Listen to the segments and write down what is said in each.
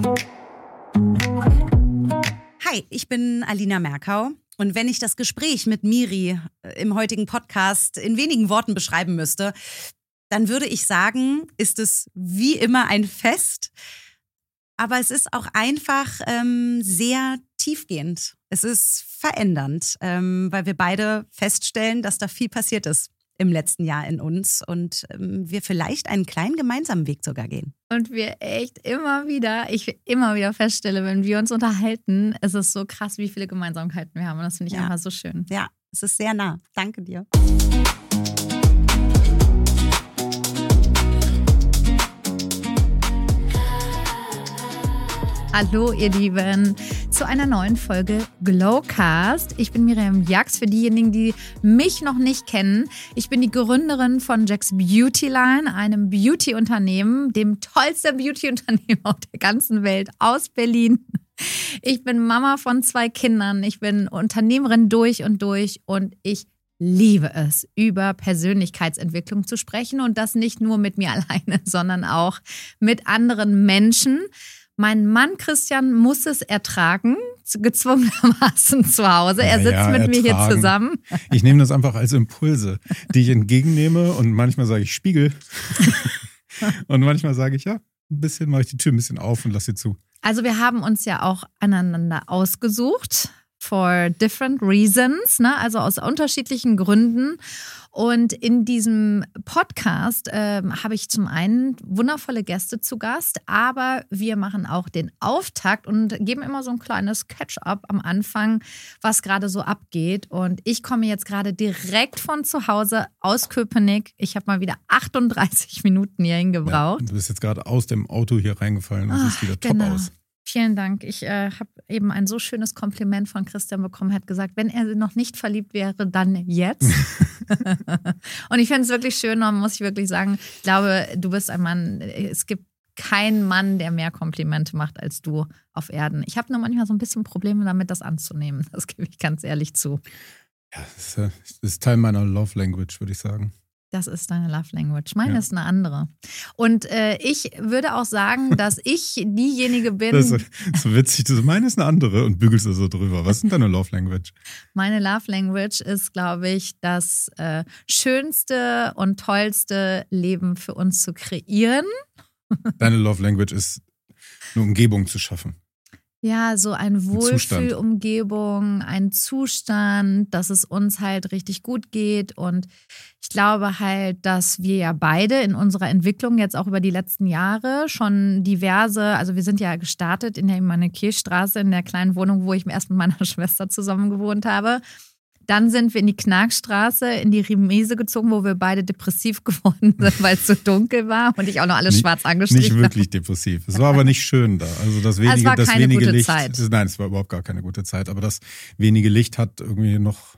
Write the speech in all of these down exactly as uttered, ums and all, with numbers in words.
Hi, ich bin Alina Merkau und wenn ich das Gespräch mit Miri im heutigen Podcast in wenigen Worten beschreiben müsste, dann würde ich sagen, ist es wie immer ein Fest, aber es ist auch einfach ähm, sehr tiefgehend. Es ist verändernd, ähm, weil wir beide feststellen, dass da viel passiert ist im letzten Jahr in uns und ähm, wir vielleicht einen kleinen gemeinsamen Weg sogar gehen. Und wir echt immer wieder, ich immer wieder feststelle, wenn wir uns unterhalten, es ist so krass, wie viele Gemeinsamkeiten wir haben. Und das finde ich Ja. einfach so schön. Ja, es ist sehr nah. Danke dir. Hallo ihr Lieben, zu einer neuen Folge Glowcast. Ich bin Miriam Jax, für diejenigen, die mich noch nicht kennen. Ich bin die Gründerin von Jax Beautyline, einem Beauty-Unternehmen, dem tollsten Beauty-Unternehmen auf der ganzen Welt aus Berlin. Ich bin Mama von zwei Kindern, ich bin Unternehmerin durch und durch und ich liebe es, über Persönlichkeitsentwicklung zu sprechen und das nicht nur mit mir alleine, sondern auch mit anderen Menschen. Mein Mann Christian muss es ertragen, gezwungenermaßen zu Hause. Er sitzt ja, mit ertragen. mir hier zusammen. Ich nehme das einfach als Impulse, die ich entgegennehme und manchmal sage ich Spiegel und manchmal sage ich ja, ein bisschen mache ich die Tür ein bisschen auf und lasse sie zu. Also wir haben uns ja auch aneinander ausgesucht, for different reasons, ne? Also aus unterschiedlichen Gründen. Und in diesem Podcast äh, habe ich zum einen wundervolle Gäste zu Gast, aber wir machen auch den Auftakt und geben immer so ein kleines Catch-up am Anfang, was gerade so abgeht. Und ich komme jetzt gerade direkt von zu Hause aus Köpenick. Ich habe mal wieder achtunddreißig Minuten hierhin gebraucht. Ja, du bist jetzt gerade aus dem Auto hier reingefallen und Ach, siehst wieder genau. top aus. Vielen Dank. Ich äh, habe eben ein so schönes Kompliment von Christian bekommen. Er hat gesagt, wenn er noch nicht verliebt wäre, dann jetzt. Und ich finde es wirklich schön und muss ich wirklich sagen, ich glaube, du bist ein Mann, es gibt keinen Mann, der mehr Komplimente macht als du auf Erden. Ich habe nur manchmal so ein bisschen Probleme damit, das anzunehmen. Das gebe ich ganz ehrlich zu. Ja, das ist, das ist Teil meiner Love Language, würde ich sagen. Das ist deine Love Language. Meine Ja. ist eine andere. Und äh, ich würde auch sagen, dass ich diejenige bin. Das ist so witzig. Du so, meine ist eine andere und bügelst du so drüber. Was ist denn deine Love Language? Meine Love Language ist, glaube ich, das äh, schönste und tollste Leben für uns zu kreieren. Deine Love Language ist, eine Umgebung zu schaffen. Ja, so ein Zustand. Wohlfühlumgebung, ein Zustand, dass es uns halt richtig gut geht. Und ich glaube halt, dass wir ja beide in unserer Entwicklung jetzt auch über die letzten Jahre schon diverse, also wir sind ja gestartet in der Immanuel-Kirchstraße, in der kleinen Wohnung, wo ich erst mit meiner Schwester zusammen gewohnt habe. Dann sind wir in die Knarkstraße, in die Riemese gezogen, wo wir beide depressiv geworden sind, weil es so dunkel war und ich auch noch alles Nicht- schwarz angestrichen Nicht habe. wirklich depressiv. Es war aber nicht schön da. Also das wenige, Es war das keine wenige gute Licht. Zeit. Nein, es war überhaupt gar keine gute Zeit. Aber das wenige Licht hat irgendwie noch.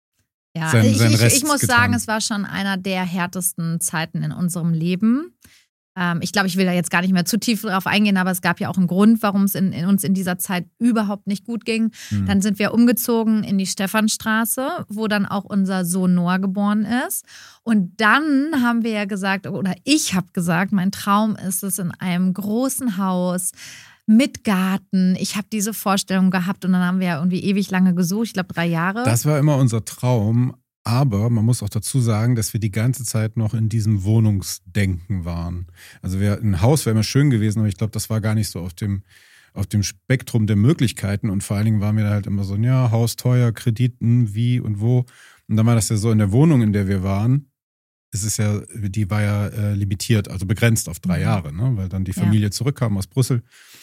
Ja, sein- ich, sein ich, Rest ich muss getan. sagen, es war schon einer der härtesten Zeiten in unserem Leben. Ähm, ich glaube, ich will da jetzt gar nicht mehr zu tief drauf eingehen, aber es gab ja auch einen Grund, warum es in, in uns in dieser Zeit überhaupt nicht gut ging. Hm. Dann sind wir umgezogen in die Stephanstraße, wo dann auch unser Sohn Noah geboren ist. Und dann haben wir ja gesagt, oder ich habe gesagt, mein Traum ist es in einem großen Haus mit Garten. Ich habe diese Vorstellung gehabt und dann haben wir ja irgendwie ewig lange gesucht, ich glaube drei Jahre. Das war immer unser Traum. Aber man muss auch dazu sagen, dass wir die ganze Zeit noch in diesem Wohnungsdenken waren. Also wir, ein Haus wäre immer schön gewesen, aber ich glaube, das war gar nicht so auf dem, auf dem Spektrum der Möglichkeiten. Und vor allen Dingen waren wir da halt immer so, ja, Haus teuer, Krediten, wie und wo. Und dann war das ja so, in der Wohnung, in der wir waren, ist es ja, die war ja äh, limitiert, also begrenzt auf drei Mhm. Jahre, ne? Weil dann die Ja. Familie zurückkam aus Brüssel.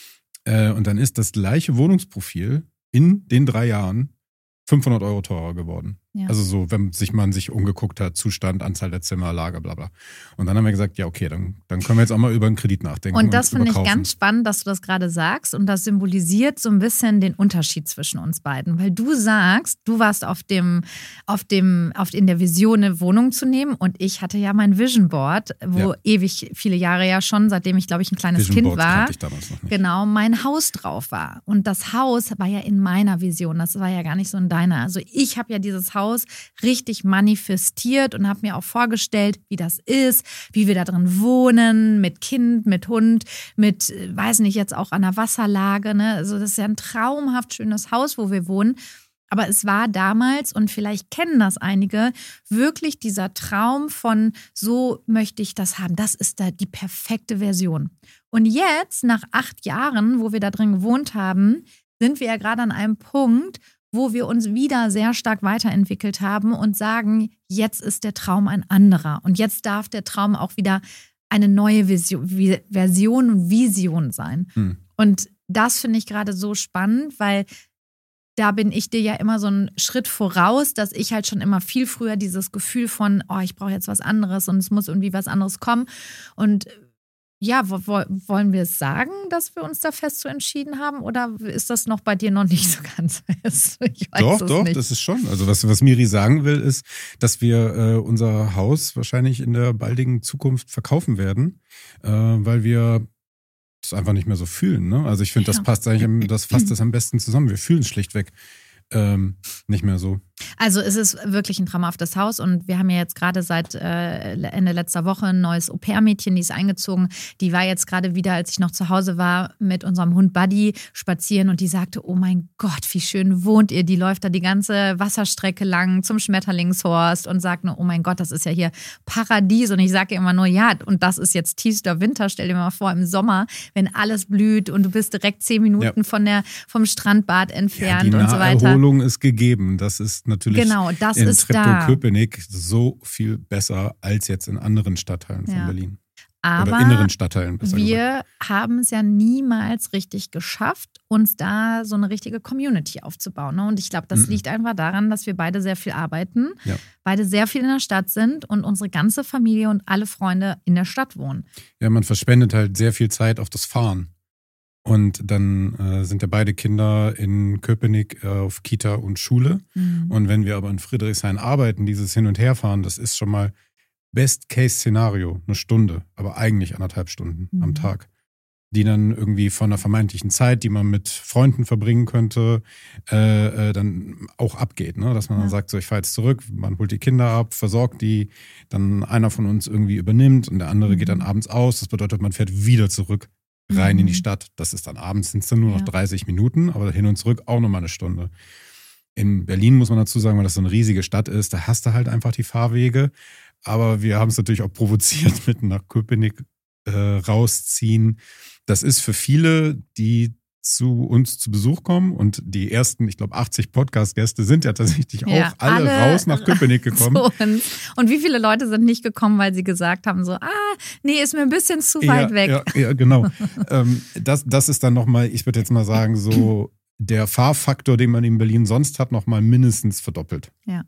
Äh, und dann ist das gleiche Wohnungsprofil in den drei Jahren fünfhundert Euro teurer geworden. Ja. Also so, wenn sich man sich umgeguckt hat, Zustand, Anzahl der Zimmer, Lager, bla bla. Und dann haben wir gesagt, ja okay, dann, dann können wir jetzt auch mal über einen Kredit nachdenken. Und das finde ich überkaufen. ganz spannend, dass du das gerade sagst. Und das symbolisiert so ein bisschen den Unterschied zwischen uns beiden. Weil du sagst, du warst auf dem, auf dem, auf, in der Vision, eine Wohnung zu nehmen. Und ich hatte ja mein Vision Board, wo Ja. ewig viele Jahre ja schon, seitdem ich, glaube ich, ein kleines Vision Kind Boards war, kannte ich damals noch nicht. genau, mein Haus drauf war. Und das Haus war ja in meiner Vision. Das war ja gar nicht so in deiner. Also ich habe ja dieses Haus Haus richtig manifestiert und habe mir auch vorgestellt, wie das ist, wie wir da drin wohnen, mit Kind, mit Hund, mit, weiß nicht, jetzt auch an der Wasserlage. Ne? Also das ist ja ein traumhaft schönes Haus, wo wir wohnen. Aber es war damals, und vielleicht kennen das einige, wirklich dieser Traum von, so möchte ich das haben. Das ist da die perfekte Version. Und jetzt, nach acht Jahren, wo wir da drin gewohnt haben, sind wir ja gerade an einem Punkt, wo wir uns wieder sehr stark weiterentwickelt haben und sagen, jetzt ist der Traum ein anderer. Und jetzt darf der Traum auch wieder eine neue Vision, Version und Vision sein. Hm. Und das finde ich gerade so spannend, weil da bin ich dir ja immer so einen Schritt voraus, dass ich halt schon immer viel früher dieses Gefühl von, oh, ich brauche jetzt was anderes und es muss irgendwie was anderes kommen. Und ja, wo, wo, wollen wir es sagen, dass wir uns da fest so entschieden haben, oder ist das noch bei dir noch nicht so ganz fest? Ich weiß doch, es doch, nicht. Das ist schon. Also was, was Miri sagen will, ist, dass wir äh, unser Haus wahrscheinlich in der baldigen Zukunft verkaufen werden, äh, weil wir das einfach nicht mehr so fühlen. Ne? Also ich finde, das passt eigentlich, das fasst das am besten zusammen. Wir fühlen es schlichtweg ähm, nicht mehr so. Also es ist wirklich ein traumhaftes Haus und wir haben ja jetzt gerade seit äh, Ende letzter Woche ein neues Au-pair-Mädchen, die ist eingezogen. Die war jetzt gerade wieder, als ich noch zu Hause war, mit unserem Hund Buddy spazieren und die sagte, oh mein Gott, wie schön wohnt ihr. Die läuft da die ganze Wasserstrecke lang zum Schmetterlingshorst und sagt nur, oh mein Gott, das ist ja hier Paradies. Und ich sage immer nur, ja, und das ist jetzt tiefster Winter. Stell dir mal vor, im Sommer, wenn alles blüht und du bist direkt zehn Minuten ja. von der, vom Strandbad entfernt ja, und so weiter. Die Naherholung ist gegeben. Das ist natürlich genau, das in ist da. Treptow-Köpenick so viel besser als jetzt in anderen Stadtteilen von ja. Berlin. Aber Oder inneren Stadtteilen, besser wir gesagt. haben es ja niemals richtig geschafft, uns da so eine richtige Community aufzubauen. Ne? Und ich glaube, das mhm. liegt einfach daran, dass wir beide sehr viel arbeiten, ja. beide sehr viel in der Stadt sind und unsere ganze Familie und alle Freunde in der Stadt wohnen. Ja, man verschwendet halt sehr viel Zeit auf das Fahren. Und dann äh, sind ja beide Kinder in Köpenick äh, auf Kita und Schule. Mhm. Und wenn wir aber in Friedrichshain arbeiten, dieses Hin- und Herfahren, das ist schon mal Best-Case-Szenario, eine Stunde, aber eigentlich anderthalb Stunden mhm. am Tag. Die dann irgendwie von einer vermeintlichen Zeit, die man mit Freunden verbringen könnte, äh, äh, dann auch abgeht. Ne? Dass man ja. dann sagt, so ich fahre jetzt zurück, man holt die Kinder ab, versorgt die, dann einer von uns irgendwie übernimmt und der andere mhm. geht dann abends aus. Das bedeutet, man fährt wieder zurück. Rein mhm. in die Stadt. Das ist dann abends, sind es dann nur noch ja. dreißig Minuten, aber hin und zurück auch nochmal eine Stunde. In Berlin muss man dazu sagen, weil das so eine riesige Stadt ist, da hast du halt einfach die Fahrwege. Aber wir haben es natürlich auch provoziert mit nach Köpenick äh, rausziehen. Das ist für viele, die zu uns zu Besuch kommen und die ersten, ich glaube, achtzig Podcast-Gäste sind ja tatsächlich ja, auch alle, alle raus nach Köpenick gekommen. Und wie viele Leute sind nicht gekommen, weil sie gesagt haben so, ah, nee, ist mir ein bisschen zu weit ja, weg. Ja, ja genau. ähm, das, das ist dann nochmal, ich würde jetzt mal sagen, so der Fahrfaktor, den man in Berlin sonst hat, nochmal mindestens verdoppelt. Ja.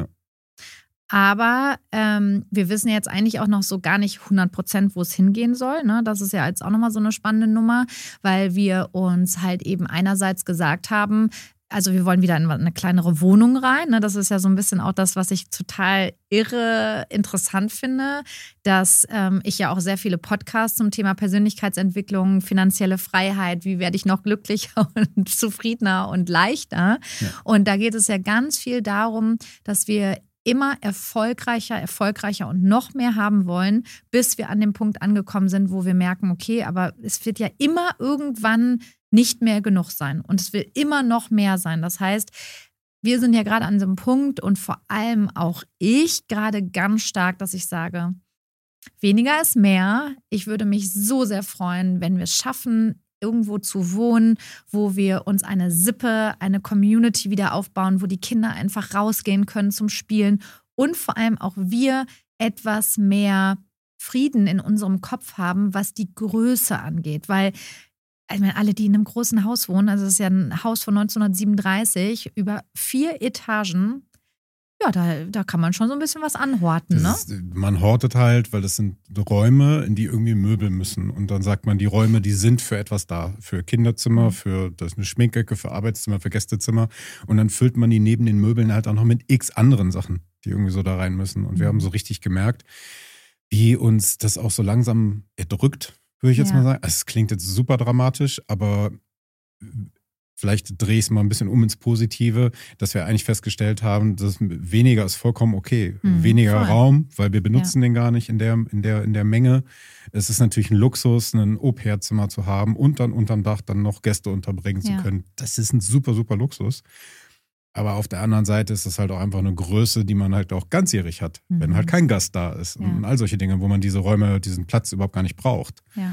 Aber ähm, wir wissen jetzt eigentlich auch noch so gar nicht hundert Prozent, wo es hingehen soll. Ne? Das ist ja jetzt auch nochmal so eine spannende Nummer, weil wir uns halt eben einerseits gesagt haben, also wir wollen wieder in eine kleinere Wohnung rein. Ne? Das ist ja so ein bisschen auch das, was ich total irre interessant finde, dass ähm, ich ja auch sehr viele Podcasts zum Thema Persönlichkeitsentwicklung, finanzielle Freiheit, wie werde ich noch glücklicher und zufriedener und leichter. Ja. Und da geht es ja ganz viel darum, dass wir immer erfolgreicher, erfolgreicher und noch mehr haben wollen, bis wir an dem Punkt angekommen sind, wo wir merken, okay, aber es wird ja immer irgendwann nicht mehr genug sein und es will immer noch mehr sein. Das heißt, wir sind ja gerade an so einem Punkt und vor allem auch ich gerade ganz stark, dass ich sage, weniger ist mehr. Ich würde mich so sehr freuen, wenn wir es schaffen, irgendwo zu wohnen, wo wir uns eine Sippe, eine Community wieder aufbauen, wo die Kinder einfach rausgehen können zum Spielen und vor allem auch wir etwas mehr Frieden in unserem Kopf haben, was die Größe angeht. Weil, ich meine, alle, die in einem großen Haus wohnen, also es ist ja ein Haus von neunzehnhundertsiebenunddreißig, über vier Etagen, ja, da, da kann man schon so ein bisschen was anhorten, ne? Ist, man hortet halt, weil das sind Räume, in die irgendwie Möbel müssen. Und dann sagt man, die Räume, die sind für etwas da. Für Kinderzimmer, für das ist eine Schminkecke, für Arbeitszimmer, für Gästezimmer. Und dann füllt man die neben den Möbeln halt auch noch mit x anderen Sachen, die irgendwie so da rein müssen. Und wir haben so richtig gemerkt, wie uns das auch so langsam erdrückt, würde ich jetzt ja. mal sagen. Also es klingt jetzt super dramatisch, aber vielleicht drehe ich es mal ein bisschen um ins Positive, dass wir eigentlich festgestellt haben, dass weniger ist vollkommen okay. Mhm, weniger voll. Raum, weil wir benutzen ja. den gar nicht in der, in der, in der Menge. Es ist natürlich ein Luxus, ein Au-pair-Zimmer zu haben und dann unterm Dach dann noch Gäste unterbringen ja. zu können. Das ist ein super, super Luxus. Aber auf der anderen Seite ist es halt auch einfach eine Größe, die man halt auch ganzjährig hat, mhm. wenn halt kein Gast da ist. Ja. Und all solche Dinge, wo man diese Räume, diesen Platz überhaupt gar nicht braucht. Ja.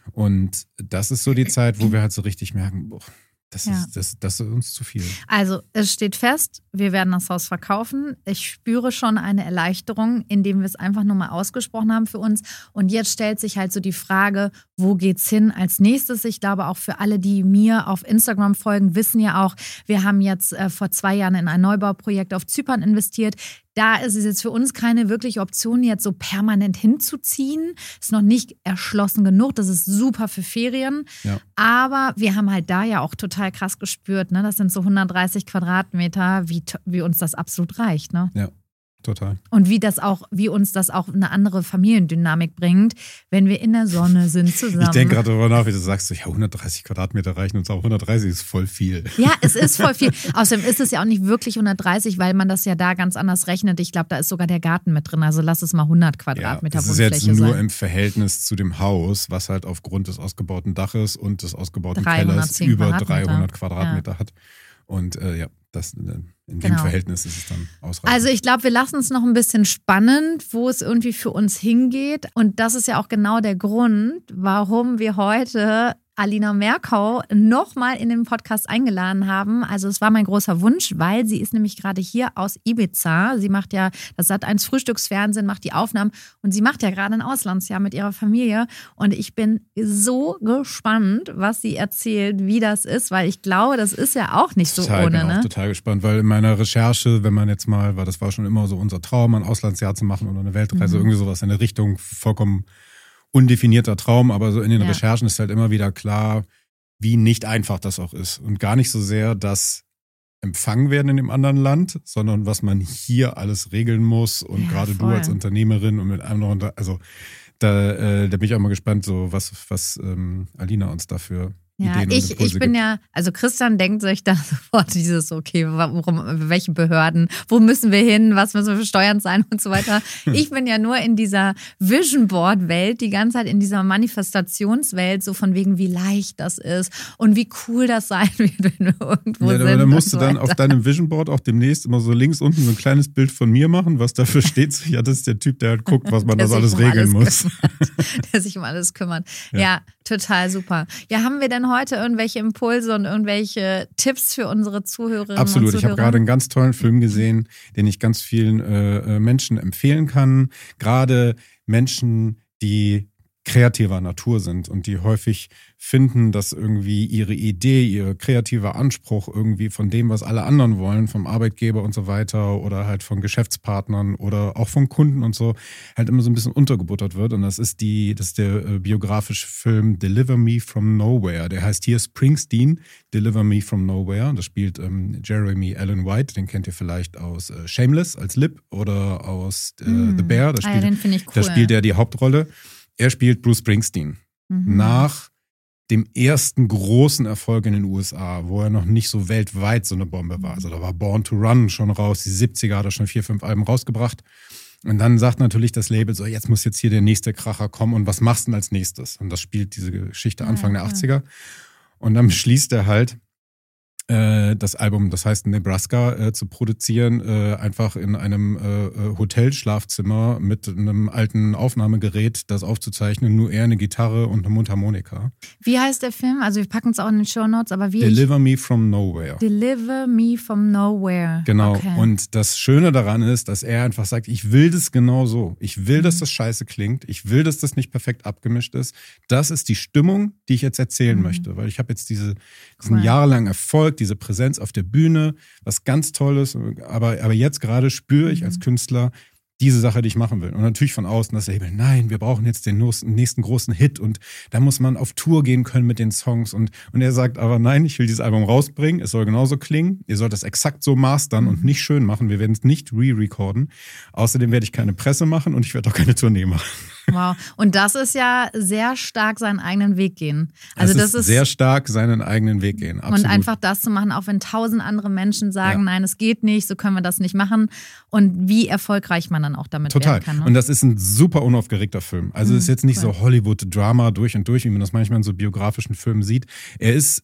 Und das ist so die Zeit, wo wir halt so richtig merken, boah, Das, ja. ist, das, das ist uns zu viel. Also es steht fest, wir werden das Haus verkaufen. Ich spüre schon eine Erleichterung, indem wir es einfach nur mal ausgesprochen haben für uns. Und jetzt stellt sich halt so die Frage, wo geht's hin als nächstes? Ich glaube auch für alle, die mir auf Instagram folgen, wissen ja auch, wir haben jetzt äh, vor zwei Jahren in ein Neubauprojekt auf Zypern investiert. Da ist es jetzt für uns keine wirkliche Option, jetzt so permanent hinzuziehen. Ist noch nicht erschlossen genug. Das ist super für Ferien. Ja. Aber wir haben halt da ja auch total krass gespürt, ne? Das sind so hundertdreißig Quadratmeter, wie, wie uns das absolut reicht, ne? Ja. Total. Und wie das auch, wie uns das auch eine andere Familiendynamik bringt, wenn wir in der Sonne sind zusammen. Ich denke gerade darüber nach, wie du sagst, ja, hundertdreißig Quadratmeter reichen uns auch. hundertdreißig ist voll viel. Ja, es ist voll viel. Außerdem ist es ja auch nicht wirklich hundertdreißig, weil man das ja da ganz anders rechnet. Ich glaube, da ist sogar der Garten mit drin. Also lass es mal hundert Quadratmeter Wohnfläche sein. Das ist jetzt nur sein. Im Verhältnis zu dem Haus, was halt aufgrund des ausgebauten Daches und des ausgebauten Kellers über dreihundert Quadratmeter ja. hat. Und äh, ja, das, in dem genau. Verhältnis ist es dann ausreichend. Also ich glaube, wir lassen es noch ein bisschen spannend, wo es irgendwie für uns hingeht. Und das ist ja auch genau der Grund, warum wir heute Alina Merkau nochmal in den Podcast eingeladen haben. Also es war mein großer Wunsch, weil sie ist nämlich gerade hier aus Ibiza. Sie macht ja das Sat eins Frühstücksfernsehen, macht die Aufnahmen und sie macht ja gerade ein Auslandsjahr mit ihrer Familie. Und ich bin so gespannt, was sie erzählt, wie das ist, weil ich glaube, das ist ja auch nicht so total, ohne. Ich bin ne? auch total gespannt, weil in meiner Recherche, wenn man jetzt mal, weil das war schon immer so unser Traum, ein Auslandsjahr zu machen oder eine Weltreise, mhm. irgendwie sowas in der Richtung, vollkommen undefinierter Traum, aber so in den ja. Recherchen ist halt immer wieder klar, wie nicht einfach das auch ist. Und gar nicht so sehr das empfangen werden in dem anderen Land, sondern was man hier alles regeln muss. Und ja, gerade voll. Du als Unternehmerin und mit einem noch, also da, äh, da bin ich auch mal gespannt, so was, was ähm, Alina uns dafür Ja, Ideen ich, und ich bin gibt. ja, also Christian denkt sich da sofort dieses, okay, warum, welche Behörden, wo müssen wir hin, was müssen wir für Steuern zahlen und so weiter. Ich bin ja nur in dieser Vision Board Welt, die ganze Zeit in dieser Manifestationswelt, so von wegen, wie leicht das ist und wie cool das sein wird, wenn wir irgendwo ja, sind. Ja, da musst so du dann weiter. auf deinem Vision Board auch demnächst immer so links unten so ein kleines Bild von mir machen, was dafür steht. Ja, das ist der Typ, der halt guckt, was man da so alles um regeln alles muss. Kümmert, der sich um alles kümmert. Ja. ja, total super. Ja, haben wir denn heute irgendwelche Impulse und irgendwelche Tipps für unsere Zuhörerinnen Absolut. und Zuhörer? Ich habe gerade einen ganz tollen Film gesehen, den ich ganz vielen äh, Menschen empfehlen kann. Gerade Menschen, die kreativer Natur sind und die häufig finden, dass irgendwie ihre Idee, ihr kreativer Anspruch irgendwie von dem, was alle anderen wollen, vom Arbeitgeber und so weiter oder halt von Geschäftspartnern oder auch von Kunden und so, halt immer so ein bisschen untergebuttert wird. Und das ist die, das ist der äh, biografische Film Deliver Me From Nowhere. Der heißt hier Springsteen, Deliver Me From Nowhere. Und das spielt ähm, Jeremy Allen White, den kennt ihr vielleicht aus äh, Shameless als Lip oder aus äh, mm. The Bear. Da spielt, ah, ja, den finde ich cool. Da spielt er die Hauptrolle. Er spielt Bruce Springsteen. Mhm. Nach dem ersten großen Erfolg in den U S A, wo er noch nicht so weltweit so eine Bombe war. Also da war Born to Run schon raus, die siebziger hat er schon vier, fünf Alben rausgebracht. Und dann sagt natürlich das Label so, jetzt muss jetzt hier der nächste Kracher kommen und was machst du denn als nächstes? Und das spielt diese Geschichte Anfang ja, der achtziger. Und dann beschließt er halt, das Album, das heißt Nebraska, äh, zu produzieren, äh, einfach in einem äh, Hotelschlafzimmer mit einem alten Aufnahmegerät, das aufzuzeichnen, nur er eine Gitarre und eine Mundharmonika. Wie heißt der Film? Also wir packen es auch in den Shownotes, aber wie? Deliver ich... Me From Nowhere. Deliver Me From Nowhere. Genau. Okay. Und das Schöne daran ist, dass er einfach sagt, ich will das genau so. Ich will, dass das scheiße klingt. Ich will, dass das nicht perfekt abgemischt ist. Das ist die Stimmung, die ich jetzt erzählen mhm. möchte. Weil ich habe jetzt diese, diesen cool. jahrelangen Erfolg, diese Präsenz auf der Bühne, was ganz Tolles. Aber, aber jetzt gerade spüre ich als Künstler diese Sache, die ich machen will. Und natürlich von außen das Label, nein, wir brauchen jetzt den nächsten großen Hit und da muss man auf Tour gehen können mit den Songs. Und, und er sagt aber, nein, ich will dieses Album rausbringen, es soll genauso klingen, ihr sollt das exakt so mastern mhm. und nicht schön machen, wir werden es nicht re-recorden. Außerdem werde ich keine Presse machen und ich werde auch keine Tournee machen. Wow. Und das ist ja sehr stark seinen eigenen Weg gehen. Also das, das ist, ist sehr stark seinen eigenen Weg gehen. Absolut. Und einfach das zu machen, auch wenn tausend andere Menschen sagen, ja. nein, es geht nicht, so können wir das nicht machen. Und wie erfolgreich man dann auch damit Total. werden kann. Ne? Und das ist ein super unaufgeregter Film. Also es ist jetzt nicht cool. so Hollywood-Drama durch und durch, wie man das manchmal in so biografischen Filmen sieht. Er ist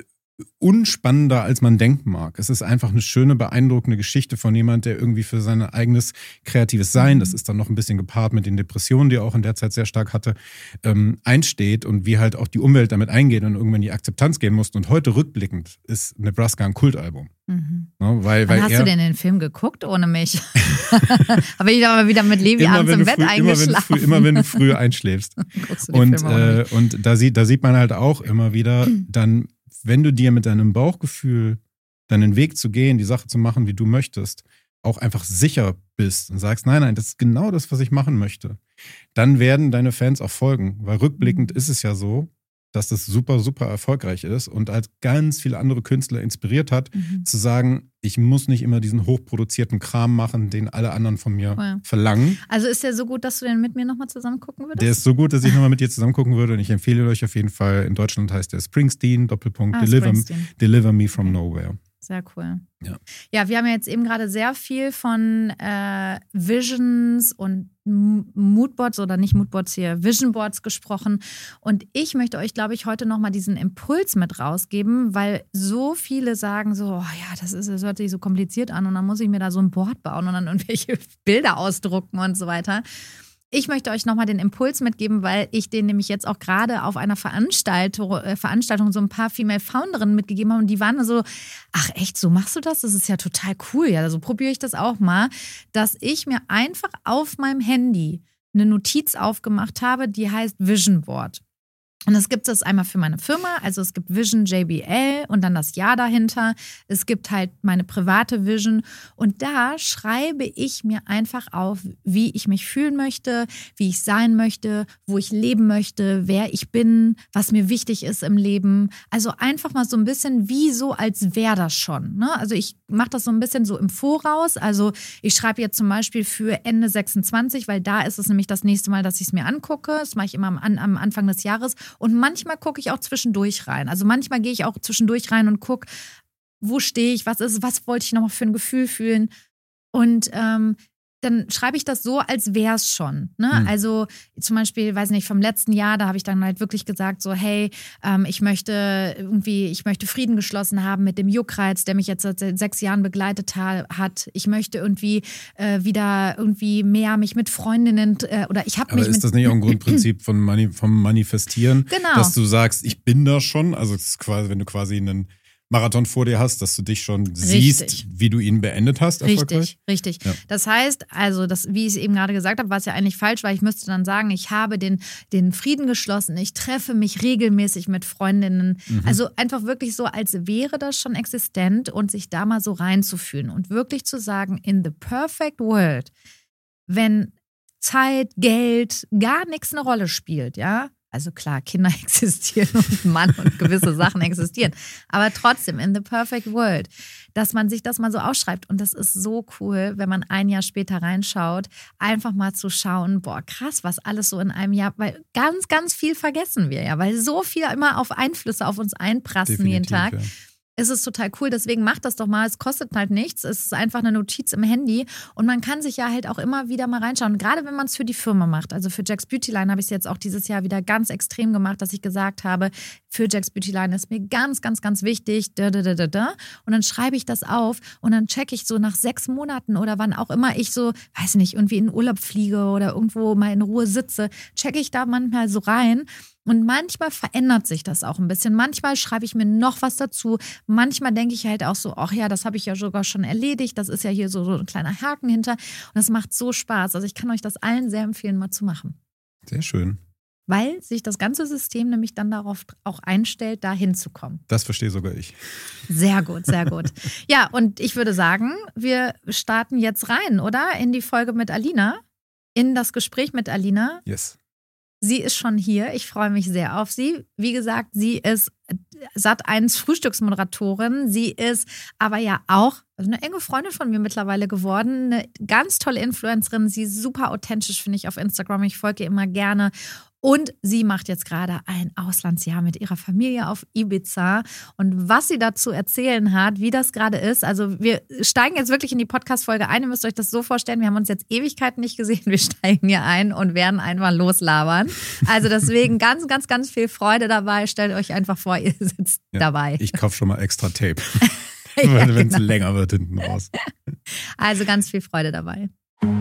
unspannender, als man denken mag. Es ist einfach eine schöne, beeindruckende Geschichte von jemand, der irgendwie für sein eigenes kreatives Sein, das ist dann noch ein bisschen gepaart mit den Depressionen, die er auch in der Zeit sehr stark hatte, ähm, einsteht und wie halt auch die Umwelt damit eingeht und irgendwann die Akzeptanz gehen musste. Und heute rückblickend ist Nebraska ein Kultalbum. Mhm. Ne, weil, Wann weil hast er, du denn den Film geguckt ohne mich? Habe ich aber wieder mit Levi immer, abends im Bett früh, eingeschlafen. Immer wenn, früh, immer wenn du früh einschläfst. und äh, und da, sieht, da sieht man halt auch immer wieder dann, wenn du dir mit deinem Bauchgefühl deinen Weg zu gehen, die Sache zu machen, wie du möchtest, auch einfach sicher bist und sagst, nein, nein, das ist genau das, was ich machen möchte, dann werden deine Fans auch folgen. Weil rückblickend mhm. ist es ja so, dass das super, super erfolgreich ist und als ganz viele andere Künstler inspiriert hat, mhm. zu sagen, ich muss nicht immer diesen hochproduzierten Kram machen, den alle anderen von mir oh ja. verlangen. Also ist der so gut, dass du den mit mir nochmal zusammen gucken würdest? Der ist so gut, dass ich nochmal mit dir zusammen gucken würde und ich empfehle euch auf jeden Fall, in Deutschland heißt der Springsteen, Doppelpunkt, ah, Deliver, Springsteen. Deliver Me From okay. Nowhere. Sehr cool. Ja. ja, wir haben ja jetzt eben gerade sehr viel von äh, Visions und Moodboards oder nicht Moodboards hier, Visionboards gesprochen. Und ich möchte euch, glaube ich, heute nochmal diesen Impuls mit rausgeben, weil so viele sagen so, oh ja, das, ist, das hört sich so kompliziert an und dann muss ich mir da so ein Board bauen und dann irgendwelche Bilder ausdrucken und so weiter. Ich möchte euch nochmal den Impuls mitgeben, weil ich den nämlich jetzt auch gerade auf einer Veranstaltung, äh, Veranstaltung so ein paar Female Founderinnen mitgegeben habe und die waren so, ach echt, so machst du das? Das ist ja total cool. Ja, so probiere ich das auch mal, dass ich mir einfach auf meinem Handy eine Notiz aufgemacht habe, die heißt Vision Board. Und es gibt es einmal für meine Firma, also es gibt Vision J B L und dann das Jahr dahinter. Es gibt halt meine private Vision und da schreibe ich mir einfach auf, wie ich mich fühlen möchte, wie ich sein möchte, wo ich leben möchte, wer ich bin, was mir wichtig ist im Leben. Also einfach mal so ein bisschen wie so, als wäre das schon. Ne? Also ich mache das so ein bisschen so im Voraus. Also ich schreibe jetzt zum Beispiel für Ende sechsundzwanzig, weil da ist es nämlich das nächste Mal, dass ich es mir angucke. Das mache ich immer am, am Anfang des Jahres. Und manchmal gucke ich auch zwischendurch rein. Also manchmal gehe ich auch zwischendurch rein und gucke, wo stehe ich, was ist, was wollte ich nochmal für ein Gefühl fühlen. Und ähm, dann schreibe ich das so, als wäre es schon. Ne? Mhm. Also zum Beispiel, weiß nicht, vom letzten Jahr, da habe ich dann halt wirklich gesagt, so hey, ähm, ich möchte irgendwie, ich möchte Frieden geschlossen haben mit dem Juckreiz, der mich jetzt seit sechs Jahren begleitet ha- hat. Ich möchte irgendwie äh, wieder irgendwie mehr mich mit Freundinnen äh, oder ich habe mich Aber ist mit das nicht auch ein Grundprinzip von Mani- vom Manifestieren? Genau. Dass du sagst, ich bin da schon, also es ist quasi, wenn du quasi einen Marathon vor dir hast, dass du dich schon richtig. siehst, wie du ihn beendet hast, erfolgreich? Richtig, richtig. Ja. Das heißt, also, das, wie ich es eben gerade gesagt habe, war es ja eigentlich falsch, weil ich müsste dann sagen, ich habe den, den Frieden geschlossen, ich treffe mich regelmäßig mit Freundinnen. Mhm. Also einfach wirklich so, als wäre das schon existent und sich da mal so reinzufühlen und wirklich zu sagen, in the perfect world, wenn Zeit, Geld, gar nichts eine Rolle spielt, ja, also klar, Kinder existieren und Mann und gewisse Sachen existieren. Aber trotzdem, in the perfect world, dass man sich das mal so ausschreibt. Und das ist so cool, wenn man ein Jahr später reinschaut, einfach mal zu schauen, boah, krass, was alles so in einem Jahr, weil ganz, ganz viel vergessen wir ja, weil so viel immer auf Einflüsse auf uns einprassen Definitiv, jeden Tag. Ja. Es ist total cool, deswegen macht das doch mal. Es kostet halt nichts. Es ist einfach eine Notiz im Handy und man kann sich ja halt auch immer wieder mal reinschauen. Gerade wenn man es für die Firma macht. Also für Jack's Beautyline habe ich es jetzt auch dieses Jahr wieder ganz extrem gemacht, dass ich gesagt habe, für Jack's Beautyline ist mir ganz, ganz, ganz wichtig. Da, da, da, da, da. Und dann schreibe ich das auf und dann checke ich so nach sechs Monaten oder wann auch immer ich so, weiß nicht, irgendwie in Urlaub fliege oder irgendwo mal in Ruhe sitze, checke ich da manchmal so rein. Und manchmal verändert sich das auch ein bisschen. Manchmal schreibe ich mir noch was dazu. Manchmal denke ich halt auch so, ach ja, das habe ich ja sogar schon erledigt. Das ist ja hier so, so ein kleiner Haken hinter. Und das macht so Spaß. Also ich kann euch das allen sehr empfehlen, mal zu machen. Sehr schön. Weil sich das ganze System nämlich dann darauf auch einstellt, da hinzukommen. Das verstehe sogar ich. Sehr gut, sehr gut. Ja, und ich würde sagen, wir starten jetzt rein, oder? In die Folge mit Alina. In das Gespräch mit Alina. Yes. Sie ist schon hier. Ich freue mich sehr auf sie. Wie gesagt, sie ist Sat eins Frühstücksmoderatorin. Sie ist aber ja auch eine enge Freundin von mir mittlerweile geworden. Eine ganz tolle Influencerin. Sie ist super authentisch, finde ich, auf Instagram. Ich folge ihr immer gerne. Und sie macht jetzt gerade ein Auslandsjahr mit ihrer Familie auf Ibiza. Und was sie dazu erzählen hat, wie das gerade ist, also wir steigen jetzt wirklich in die Podcast-Folge ein. Ihr müsst euch das so vorstellen, wir haben uns jetzt Ewigkeiten nicht gesehen. Wir steigen hier ein und werden einfach loslabern. Also deswegen ganz, ganz, ganz viel Freude dabei. Stellt euch einfach vor, ihr sitzt ja, dabei. Ich kaufe schon mal extra Tape, ja, wenn es genau. länger wird hinten raus. Also ganz viel Freude dabei.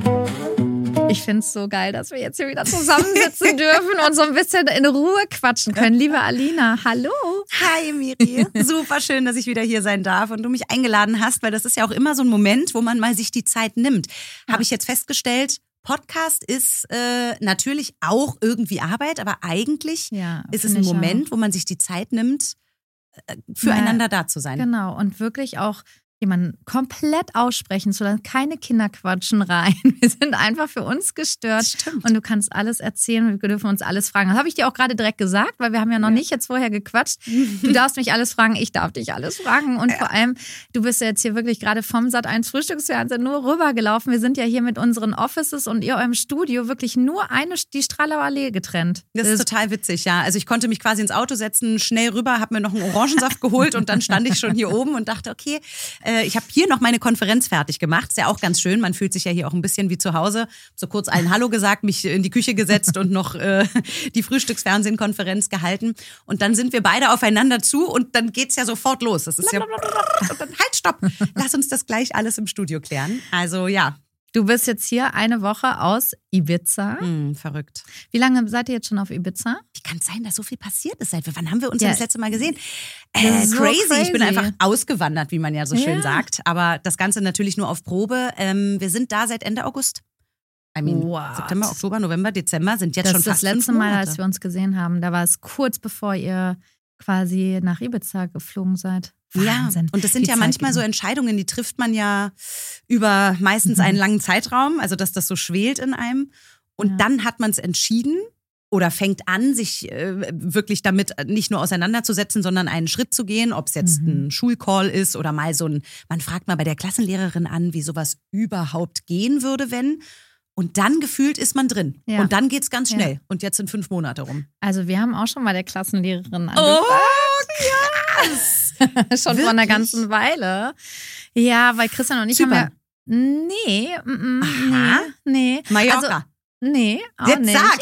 Ich finde es so geil, dass wir jetzt hier wieder zusammensitzen dürfen und so ein bisschen in Ruhe quatschen können. Liebe Alina, hallo. Hi Miri, super schön, dass ich wieder hier sein darf und du mich eingeladen hast, weil das ist ja auch immer so ein Moment, wo man mal sich die Zeit nimmt. Ja. Habe ich jetzt festgestellt, Podcast ist äh, natürlich auch irgendwie Arbeit, aber eigentlich ja, ist es ein Moment, auch. wo man sich die Zeit nimmt, äh, füreinander ja, da zu sein. Genau, und wirklich auch jemanden komplett aussprechen zu lassen, keine Kinder quatschen rein. Wir sind einfach für uns gestört. Stimmt. Und du kannst alles erzählen, wir dürfen uns alles fragen. Das habe ich dir auch gerade direkt gesagt, weil wir haben ja noch ja. nicht jetzt vorher gequatscht. Du darfst mich alles fragen, ich darf dich alles fragen. Und ja. vor allem, du bist ja jetzt hier wirklich gerade vom Sat eins Frühstücksfernsehen nur rübergelaufen. Wir sind ja hier mit unseren Offices und ihr eurem Studio wirklich nur eine, die Strahler Allee getrennt. Das ist total witzig, ja. Also ich konnte mich quasi ins Auto setzen, schnell rüber, habe mir noch einen Orangensaft geholt und dann stand ich schon hier oben und dachte, okay, ich habe hier noch meine Konferenz fertig gemacht. Ist ja auch ganz schön. Man fühlt sich ja hier auch ein bisschen wie zu Hause. So kurz allen Hallo gesagt, mich in die Küche gesetzt und noch äh, die Frühstücksfernsehen-Konferenz gehalten. Und dann sind wir beide aufeinander zu und dann geht's ja sofort los. Das ist ja und dann, halt, stopp. Lass uns das gleich alles im Studio klären. Also ja. Du bist jetzt hier eine Woche aus Ibiza. Mm, verrückt. Wie lange seid ihr jetzt schon auf Ibiza? Wie kann es sein, dass so viel passiert ist? Seit wann haben wir uns ja. das letzte Mal gesehen? Äh, so crazy. crazy. Ich bin einfach ausgewandert, wie man ja so schön ja. sagt. Aber das Ganze natürlich nur auf Probe. Ähm, wir sind da seit Ende August. I mean, What? September, Oktober, November, Dezember sind jetzt das schon ist fast das letzte fünf Mal, Monate. als wir uns gesehen haben. Da war es kurz bevor ihr quasi nach Ibiza geflogen seid. Wahnsinn. Ja, und das sind die ja Zeit manchmal geht. so Entscheidungen, die trifft man ja über meistens mhm. einen langen Zeitraum, also dass das so schwelt in einem. Und ja. dann hat man es entschieden oder fängt an, sich äh, wirklich damit nicht nur auseinanderzusetzen, sondern einen Schritt zu gehen, ob es jetzt mhm. ein Schulcall ist oder mal so ein, man fragt mal bei der Klassenlehrerin an, wie sowas überhaupt gehen würde, wenn. Und dann gefühlt ist man drin. Ja. Und dann geht's ganz schnell. Ja. Und jetzt sind fünf Monate rum. Also wir haben auch schon mal der Klassenlehrerin angefragt. Oh, krass! Schon Wirklich? vor einer ganzen Weile. Ja, weil Christian und ich Zypern. haben ja... Nee, mm, Aha. nee, nee. Mallorca. Also, nee, auch Jetzt nicht. sag!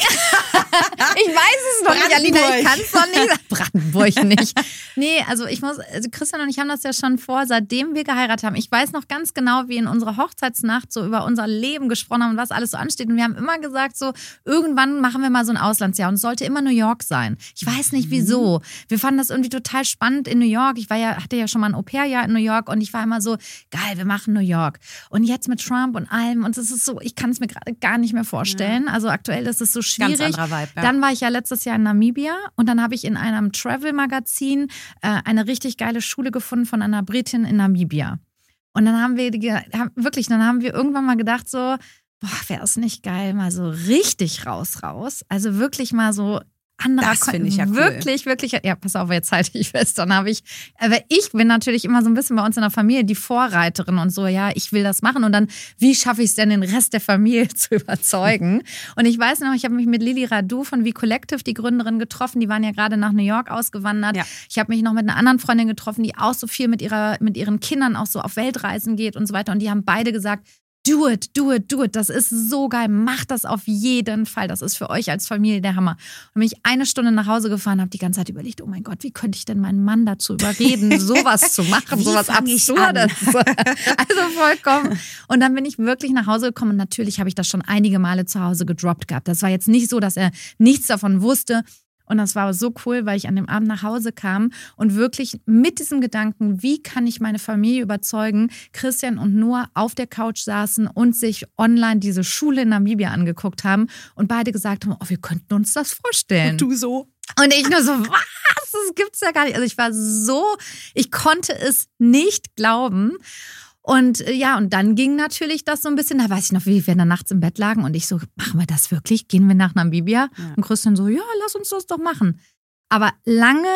Ich weiß es noch nicht, Alina, ich kann es noch nicht. Brandenburg nicht. Nee, also ich muss, also Christian und ich haben das ja schon vor, seitdem wir geheiratet haben. Ich weiß noch ganz genau, wie in unserer Hochzeitsnacht so über unser Leben gesprochen haben und was alles so ansteht. Und wir haben immer gesagt, so irgendwann machen wir mal so ein Auslandsjahr. Und es sollte immer New York sein. Ich weiß nicht wieso. Wir fanden das irgendwie total spannend in New York. Ich war ja, hatte ja schon mal ein Au-pair-Jahr in New York und ich war immer so, geil, wir machen New York. Und jetzt mit Trump und allem. Und es ist so, ich kann es mir gerade gar nicht mehr vorstellen. Ja. Also aktuell ist es so schwierig. Ganz anderer Vibe, ja. Dann war ich ja letztes Jahr in Namibia und dann habe ich in einem Travel-Magazin äh, eine richtig geile Schule gefunden von einer Britin in Namibia. Und dann haben wir, die, haben, wirklich, dann haben wir irgendwann mal gedacht so, boah, wäre es nicht geil, mal so richtig raus, raus. Also wirklich mal so anderer Das finde ich ja cool. Wirklich, wirklich, ja, pass auf, jetzt halte ich fest. Dann habe ich, aber ich bin natürlich immer so ein bisschen bei uns in der Familie die Vorreiterin und so, ja, ich will das machen und dann, wie schaffe ich es denn, den Rest der Familie zu überzeugen? Und ich weiß noch, ich habe mich mit Lili Radu von V Collective, die Gründerin, getroffen. Die waren ja gerade nach New York ausgewandert. Ja. Ich habe mich noch mit einer anderen Freundin getroffen, die auch so viel mit ihrer, mit ihren Kindern auch so auf Weltreisen geht und so weiter. Und die haben beide gesagt, do it, do it, do it. Das ist so geil. Macht das auf jeden Fall. Das ist für euch als Familie der Hammer. Und bin ich eine Stunde nach Hause gefahren, habe die ganze Zeit überlegt, oh mein Gott, wie könnte ich denn meinen Mann dazu überreden, sowas zu machen, sowas Absurdes. Also vollkommen. Und dann bin ich wirklich nach Hause gekommen und natürlich habe ich das schon einige Male zu Hause gedroppt gehabt. Das war jetzt nicht so, dass er nichts davon wusste. Und das war so cool, weil ich an dem Abend nach Hause kam und wirklich mit diesem Gedanken, wie kann ich meine Familie überzeugen, Christian und Noah auf der Couch saßen und sich online diese Schule in Namibia angeguckt haben und beide gesagt haben, oh, wir könnten uns das vorstellen. Und du so. Und ich nur so, was? Das gibt's ja gar nicht. Also ich war so, ich konnte es nicht glauben. Und ja, und dann ging natürlich das so ein bisschen, da weiß ich noch, wie wir da nachts im Bett lagen und ich so, machen wir das wirklich? Gehen wir nach Namibia? Ja. Und Christian so, ja, lass uns das doch machen. Aber lange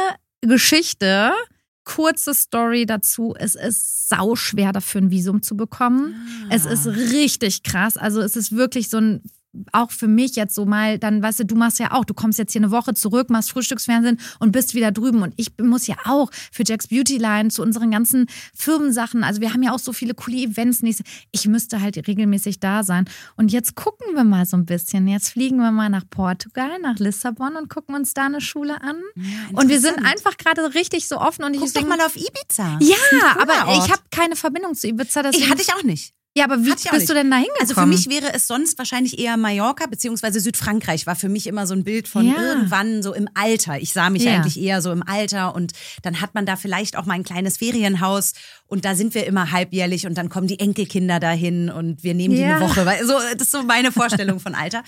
Geschichte. Kurze Story dazu. Es ist sauschwer dafür ein Visum zu bekommen. Ah. Es ist richtig krass. Also es ist wirklich so ein, auch für mich jetzt so mal, dann weißt du, du machst ja auch, du kommst jetzt hier eine Woche zurück, machst Frühstücksfernsehen und bist wieder drüben. Und ich muss ja auch für Jack's Beauty Line zu unseren ganzen Firmensachen, also wir haben ja auch so viele coole Events. Ich müsste halt regelmäßig da sein. Und jetzt gucken wir mal so ein bisschen. Jetzt fliegen wir mal nach Portugal, nach Lissabon und gucken uns da eine Schule an. Ja, und wir sind einfach gerade richtig so offen. Und ich Guck doch mal auf Ibiza. Ja, aber Ort. Ich habe keine Verbindung zu Ibiza. Ich hatte ich auch nicht. Ja, aber wie bist nicht. du denn da hingekommen? Also für mich wäre es sonst wahrscheinlich eher Mallorca beziehungsweise Südfrankreich war für mich immer so ein Bild von ja. irgendwann so im Alter. Ich sah mich ja. eigentlich eher so im Alter und dann hat man da vielleicht auch mal ein kleines Ferienhaus und da sind wir immer halbjährlich und dann kommen die Enkelkinder dahin und wir nehmen die ja. eine Woche. So, das ist so meine Vorstellung von Alter.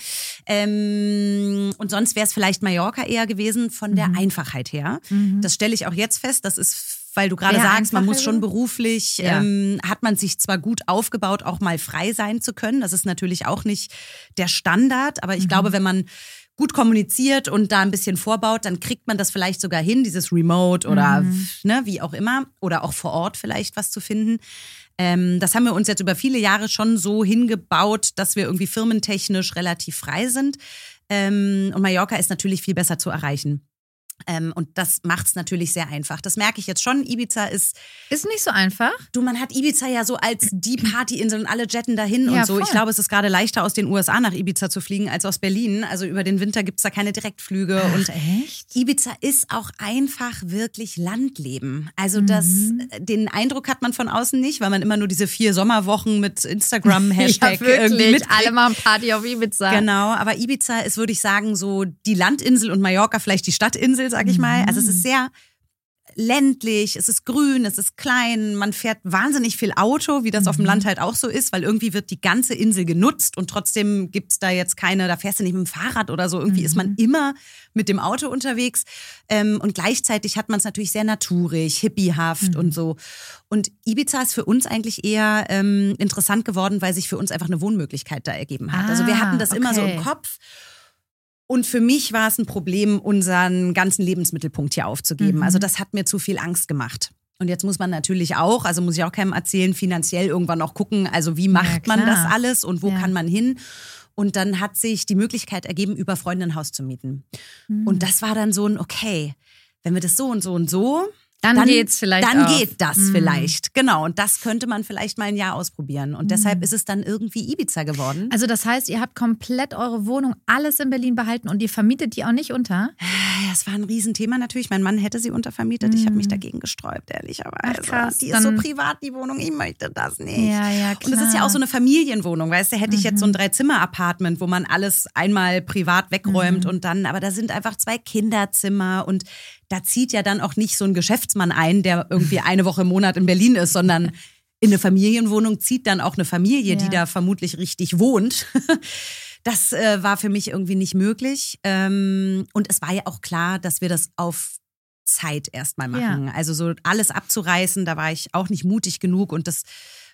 Ähm, und sonst wäre es vielleicht Mallorca eher gewesen von der mhm. Einfachheit her. Mhm. Das stelle ich auch jetzt fest, das ist weil du gerade sagst, man muss schon beruflich, ja. ähm, hat man sich zwar gut aufgebaut, auch mal frei sein zu können. Das ist natürlich auch nicht der Standard, aber ich mhm. glaube, wenn man gut kommuniziert und da ein bisschen vorbaut, dann kriegt man das vielleicht sogar hin, dieses Remote oder mhm. ne, wie auch immer oder auch vor Ort vielleicht was zu finden. Ähm, das haben wir uns jetzt über viele Jahre schon so hingebaut, dass wir irgendwie firmentechnisch relativ frei sind. Ähm, und Mallorca ist natürlich viel besser zu erreichen. Ähm, und das macht's natürlich sehr einfach. Das merke ich jetzt schon. Ibiza ist... Ist nicht so einfach. Du, man hat Ibiza ja so als die Partyinsel und alle jetten dahin ja, und so. Voll. Ich glaube, es ist gerade leichter aus den U S A nach Ibiza zu fliegen als aus Berlin. Also über den Winter gibt's da keine Direktflüge. Ach, und echt? Ibiza ist auch einfach wirklich Landleben. Also das, mhm. den Eindruck hat man von außen nicht, weil man immer nur diese vier Sommerwochen mit Instagram-Hashtag ja, irgendwie mitkriegt. Alle machen Party auf Ibiza. Genau, aber Ibiza ist, würde ich sagen, so die Landinsel und Mallorca vielleicht die Stadtinsel, sag ich mal. Also es ist sehr ländlich, es ist grün, es ist klein, man fährt wahnsinnig viel Auto, wie das mhm. auf dem Land halt auch so ist, weil irgendwie wird die ganze Insel genutzt und trotzdem gibt's da jetzt keine, da fährst du nicht mit dem Fahrrad oder so, irgendwie mhm. ist man immer mit dem Auto unterwegs ähm, und gleichzeitig hat man es natürlich sehr naturig, hippiehaft mhm. und so. Und Ibiza ist für uns eigentlich eher ähm, interessant geworden, weil sich für uns einfach eine Wohnmöglichkeit da ergeben hat. Ah, also wir hatten das okay. immer so im Kopf. Und für mich war es ein Problem, unseren ganzen Lebensmittelpunkt hier aufzugeben. Mhm. Also das hat mir zu viel Angst gemacht. Und jetzt muss man natürlich auch, also muss ich auch keinem erzählen, finanziell irgendwann auch gucken, also wie macht ja, man das alles und wo ja. kann man hin? Und dann hat sich die Möglichkeit ergeben, über Freunde ein Haus zu mieten. Mhm. Und das war dann so ein, okay, wenn wir das so und so und so... Dann, dann geht's vielleicht Dann auf. geht das mm. vielleicht, genau. Und das könnte man vielleicht mal ein Jahr ausprobieren. Und mm. deshalb ist es dann irgendwie Ibiza geworden. Also das heißt, ihr habt komplett eure Wohnung, alles in Berlin behalten und ihr vermietet die auch nicht unter? Ja, das war ein Riesenthema natürlich. Mein Mann hätte sie untervermietet. Mm. Ich habe mich dagegen gesträubt, ehrlicherweise. Ach, krass. Die ist so privat, die Wohnung. Ich möchte das nicht. Ja, ja, klar. Und das ist ja auch so eine Familienwohnung, weißt du? Hätte ich jetzt so ein Drei-Zimmer-Apartment, wo man alles einmal privat wegräumt mm. und dann, aber da sind einfach zwei Kinderzimmer und da zieht ja dann auch nicht so ein Geschäftsmann ein, der irgendwie eine Woche im Monat in Berlin ist, sondern in eine Familienwohnung zieht dann auch eine Familie, ja. die da vermutlich richtig wohnt. Das äh, war für mich irgendwie nicht möglich. Ähm, und es war ja auch klar, dass wir das auf Zeit erstmal machen. Ja. Also so alles abzureißen, da war ich auch nicht mutig genug und das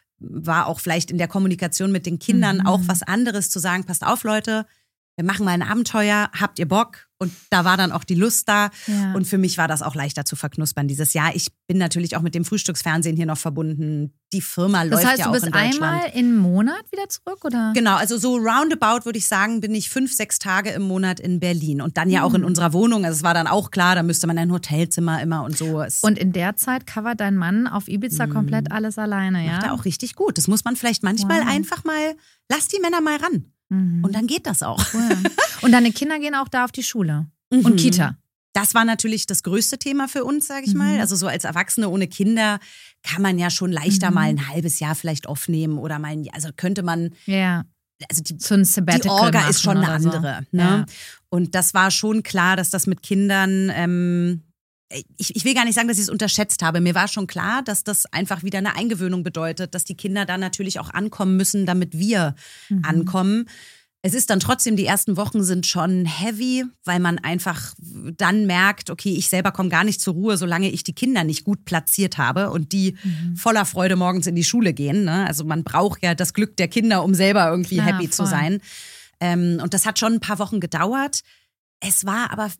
war auch vielleicht in der Kommunikation mit den Kindern mhm. auch was anderes zu sagen, passt auf Leute, wir machen mal ein Abenteuer, habt ihr Bock? Und da war dann auch die Lust da. Ja. Und für mich war das auch leichter zu verknuspern dieses Jahr. Ich bin natürlich auch mit dem Frühstücksfernsehen hier noch verbunden. Die Firma läuft ja auch in Deutschland. Das heißt, du bist einmal im Monat wieder zurück, oder? Genau, also so roundabout würde ich sagen, bin ich fünf, sechs Tage im Monat in Berlin. Und dann ja auch in unserer Wohnung. Also es war dann auch klar, da müsste man ein Hotelzimmer immer und so. Und in der Zeit covert dein Mann auf Ibiza mm. komplett alles alleine, ja? Macht er auch richtig gut. Das muss man vielleicht manchmal wow. einfach mal, lass die Männer mal ran. Mhm. Und dann geht das auch. Cool. Und deine Kinder gehen auch da auf die Schule? Mhm. Und Kita? Das war natürlich das größte Thema für uns, sage ich mhm. mal. Also so als Erwachsene ohne Kinder kann man ja schon leichter mhm. mal ein halbes Jahr vielleicht aufnehmen oder mal ein Jahr. Also könnte man... Ja. Also die, so ein Sabbatical die Orga ist schon eine andere. So. Ne? Ja. Und das war schon klar, dass das mit Kindern... Ähm, Ich, ich will gar nicht sagen, dass ich es unterschätzt habe. Mir war schon klar, dass das einfach wieder eine Eingewöhnung bedeutet, dass die Kinder dann natürlich auch ankommen müssen, damit wir mhm. ankommen. Es ist dann trotzdem, die ersten Wochen sind schon heavy, weil man einfach dann merkt, okay, ich selber komme gar nicht zur Ruhe, solange ich die Kinder nicht gut platziert habe und die mhm. voller Freude morgens in die Schule gehen. Ne? Also man braucht ja das Glück der Kinder, um selber irgendwie Klar, happy voll. zu sein. Ähm, und das hat schon ein paar Wochen gedauert. Es war aber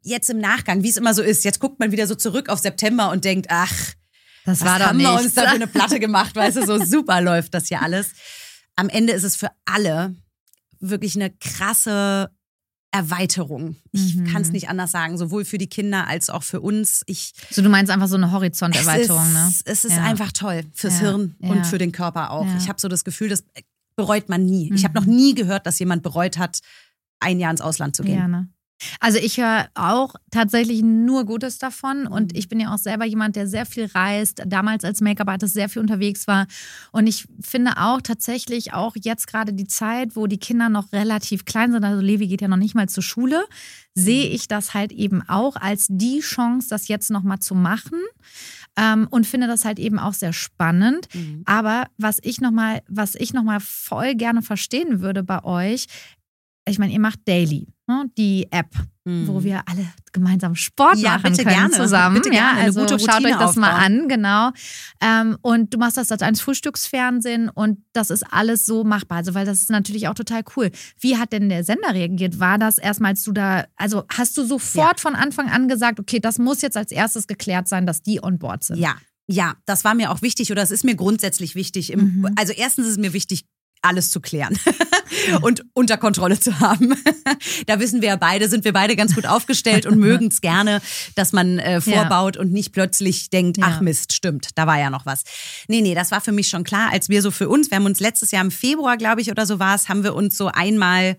jetzt im Nachgang, wie es immer so ist, jetzt guckt man wieder so zurück auf September und denkt, ach, das was war doch haben wir nichts. uns da für eine Platte gemacht, weißt du, so super läuft das hier alles. Am Ende ist es für alle wirklich eine krasse Erweiterung. Ich mhm. kann es nicht anders sagen, sowohl für die Kinder als auch für uns. Ich, so, du meinst einfach so eine Horizonterweiterung, es ist, ne? Es ist ja. einfach toll fürs ja. Hirn ja. und für den Körper auch. Ja. Ich habe so das Gefühl, das bereut man nie. Mhm. Ich habe noch nie gehört, dass jemand bereut hat, ein Jahr ins Ausland zu gehen. Ja, ne? Also ich höre auch tatsächlich nur Gutes davon und ich bin ja auch selber jemand, der sehr viel reist, damals als Make-up-Artist sehr viel unterwegs war und ich finde auch tatsächlich auch jetzt gerade die Zeit, wo die Kinder noch relativ klein sind, also Levi geht ja noch nicht mal zur Schule, sehe ich das halt eben auch als die Chance, das jetzt nochmal zu machen. Ähm, und finde das halt eben auch sehr spannend. Mhm. Aber was ich nochmal, was ich nochmal voll gerne verstehen würde bei euch, ich meine, ihr macht Daily, ne? Die App, mhm. wo wir alle gemeinsam Sport ja, machen bitte können gerne. zusammen. Bitte gerne. Ja, also eine gute schaut Routine euch das aufbauen. mal an, genau. Ähm, und du machst das als Frühstücksfernsehen und das ist alles so machbar. Also, weil das ist natürlich auch total cool. Wie hat denn der Sender reagiert? War das erstmal, als du da, also hast du sofort ja. von Anfang an gesagt, okay, das muss jetzt als erstes geklärt sein, dass die on board sind? Ja, ja, das war mir auch wichtig oder es ist mir grundsätzlich wichtig. Im, mhm. Also erstens ist es mir wichtig, alles zu klären und unter Kontrolle zu haben. Da wissen wir ja beide, sind wir beide ganz gut aufgestellt und mögen es gerne, dass man äh, vorbaut ja. und nicht plötzlich denkt, ach Mist, stimmt, da war ja noch was. Nee, nee, das war für mich schon klar, als wir so für uns, wir haben uns letztes Jahr im Februar, glaube ich, oder so war es, haben wir uns so einmal,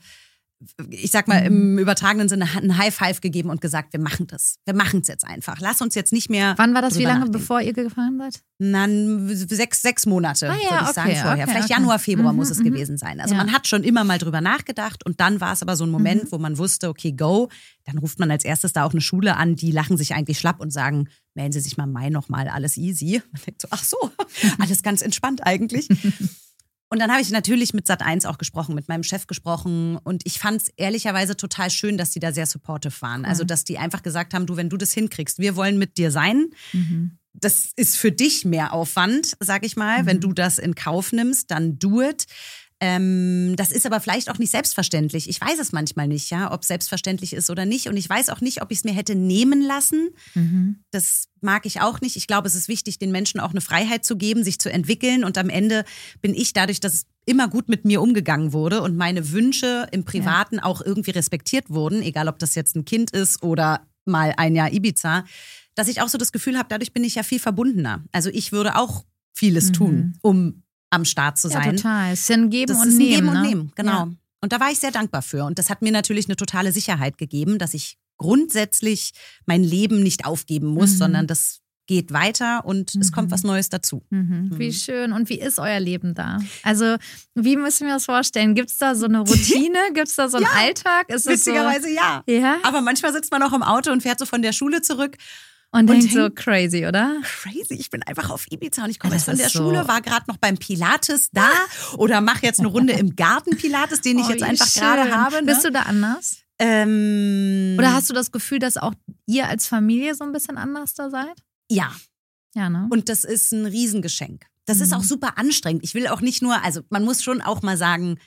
ich sag mal im übertragenen Sinne, ein High Five gegeben und gesagt, wir machen das. Wir machen es jetzt einfach. Lass uns jetzt nicht mehr. Wann war das? Wie lange, nachdenken. Bevor ihr gefahren seid? Na, sechs, sechs Monate, ah, ja, würde ich okay, sagen, vorher. Okay, Vielleicht okay. Januar, Februar mhm, muss es mhm. gewesen sein. Also ja. man hat schon immer mal drüber nachgedacht und dann war es aber so ein Moment, mhm. wo man wusste, okay, go. Dann ruft man als erstes da auch eine Schule an, die lachen sich eigentlich schlapp und sagen, melden Sie sich mal im Mai nochmal, alles easy. Man denkt so, ach so, alles ganz entspannt eigentlich. Und dann habe ich natürlich mit Sat eins auch gesprochen, mit meinem Chef gesprochen und ich fand es ehrlicherweise total schön, dass die da sehr supportive waren. Also, dass die einfach gesagt haben, du, wenn du das hinkriegst, wir wollen mit dir sein. Mhm. Das ist für dich mehr Aufwand, sag ich mal. Mhm. Wenn du das in Kauf nimmst, dann do it. Ähm, das ist aber vielleicht auch nicht selbstverständlich. Ich weiß es manchmal nicht, ja, ob es selbstverständlich ist oder nicht. Und ich weiß auch nicht, ob ich es mir hätte nehmen lassen. Mhm. Das mag ich auch nicht. Ich glaube, es ist wichtig, den Menschen auch eine Freiheit zu geben, sich zu entwickeln. Und am Ende bin ich dadurch, dass es immer gut mit mir umgegangen wurde und meine Wünsche im Privaten ja. auch irgendwie respektiert wurden, egal ob das jetzt ein Kind ist oder mal ein Jahr Ibiza, dass ich auch so das Gefühl habe, dadurch bin ich ja viel verbundener. Also ich würde auch vieles mhm. tun, um am Start zu sein. Ja, total. Es ist ein Geben das und ist ein Nehmen. Geben ne? und Nehmen, genau. Ja. Und da war ich sehr dankbar für. Und das hat mir natürlich eine totale Sicherheit gegeben, dass ich grundsätzlich mein Leben nicht aufgeben muss, mhm. sondern das geht weiter und mhm. es kommt was Neues dazu. Mhm. Wie schön. Und wie ist euer Leben da? Also, wie müssen wir das vorstellen? Gibt es da so eine Routine? Gibt es da so einen ja, Alltag? Ist witzigerweise so? ja. ja. Aber manchmal sitzt man auch im Auto und fährt so von der Schule zurück. Und, und denkt so crazy, oder? Crazy, ich bin einfach auf Ibiza und ich komme ja, jetzt von der so. Schule, war gerade noch beim Pilates da oder mache jetzt eine Runde im Garten Pilates, den ich oh, jetzt einfach schön. gerade habe. Ne? Bist du da anders? Ähm, oder hast du das Gefühl, dass auch ihr als Familie so ein bisschen anders da seid? Ja. Ja, ne? Und das ist ein Riesengeschenk. Das mhm. ist auch super anstrengend. Ich will auch nicht nur, also man muss schon auch mal sagen,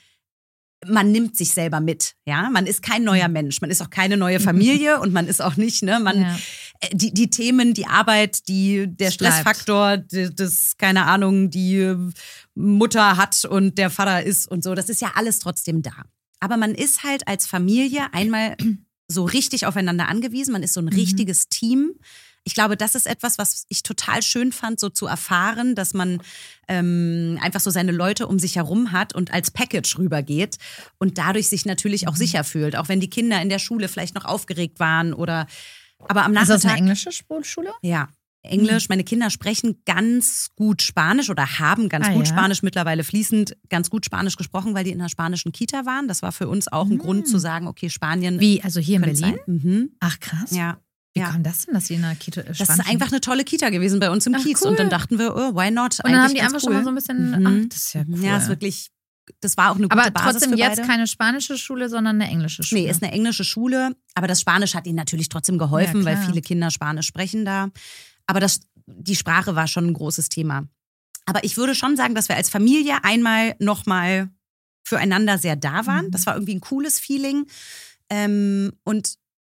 man nimmt sich selber mit, ja. Man ist kein neuer Mensch, man ist auch keine neue Familie und man ist auch nicht, ne, man, ja. die, die Themen, die Arbeit, die, der es Stressfaktor, die, das, keine Ahnung, die Mutter hat und der Vater ist und so, das ist ja alles trotzdem da. Aber man ist halt als Familie einmal so richtig aufeinander angewiesen, man ist so ein mhm. richtiges Team. Ich glaube, das ist etwas, was ich total schön fand, so zu erfahren, dass man ähm, einfach so seine Leute um sich herum hat und als Package rübergeht und dadurch sich natürlich auch sicher fühlt, auch wenn die Kinder in der Schule vielleicht noch aufgeregt waren oder aber am Nachmittag. Ist das eine englische Schule? Ja, Englisch. Meine Kinder sprechen ganz gut Spanisch oder haben ganz ah, gut ja? Spanisch, mittlerweile fließend ganz gut Spanisch gesprochen, weil die in einer spanischen Kita waren. Das war für uns auch ein mhm. Grund zu sagen, okay, Spanien. Wie, also hier in Berlin? Mhm. Ach krass. Ja. Wie ja. kam das denn, dass sie in der Kita äh, Das ist einfach eine tolle Kita gewesen bei uns im ach, Kiez. Cool. Und dann dachten wir, oh, why not? Und dann haben die ganz einfach cool. schon mal so ein bisschen, mhm. ach, das ist ja cool. Ja, ist wirklich, das war auch eine gute aber Basis trotzdem für jetzt beide. keine spanische Schule, sondern eine englische Schule. Nee, ist eine englische Schule. Aber das Spanisch hat ihnen natürlich trotzdem geholfen, ja, weil viele Kinder Spanisch sprechen da. Aber das, die Sprache war schon ein großes Thema. Aber ich würde schon sagen, dass wir als Familie einmal nochmal füreinander sehr da waren. Mhm. Das war irgendwie ein cooles Feeling. Ähm, und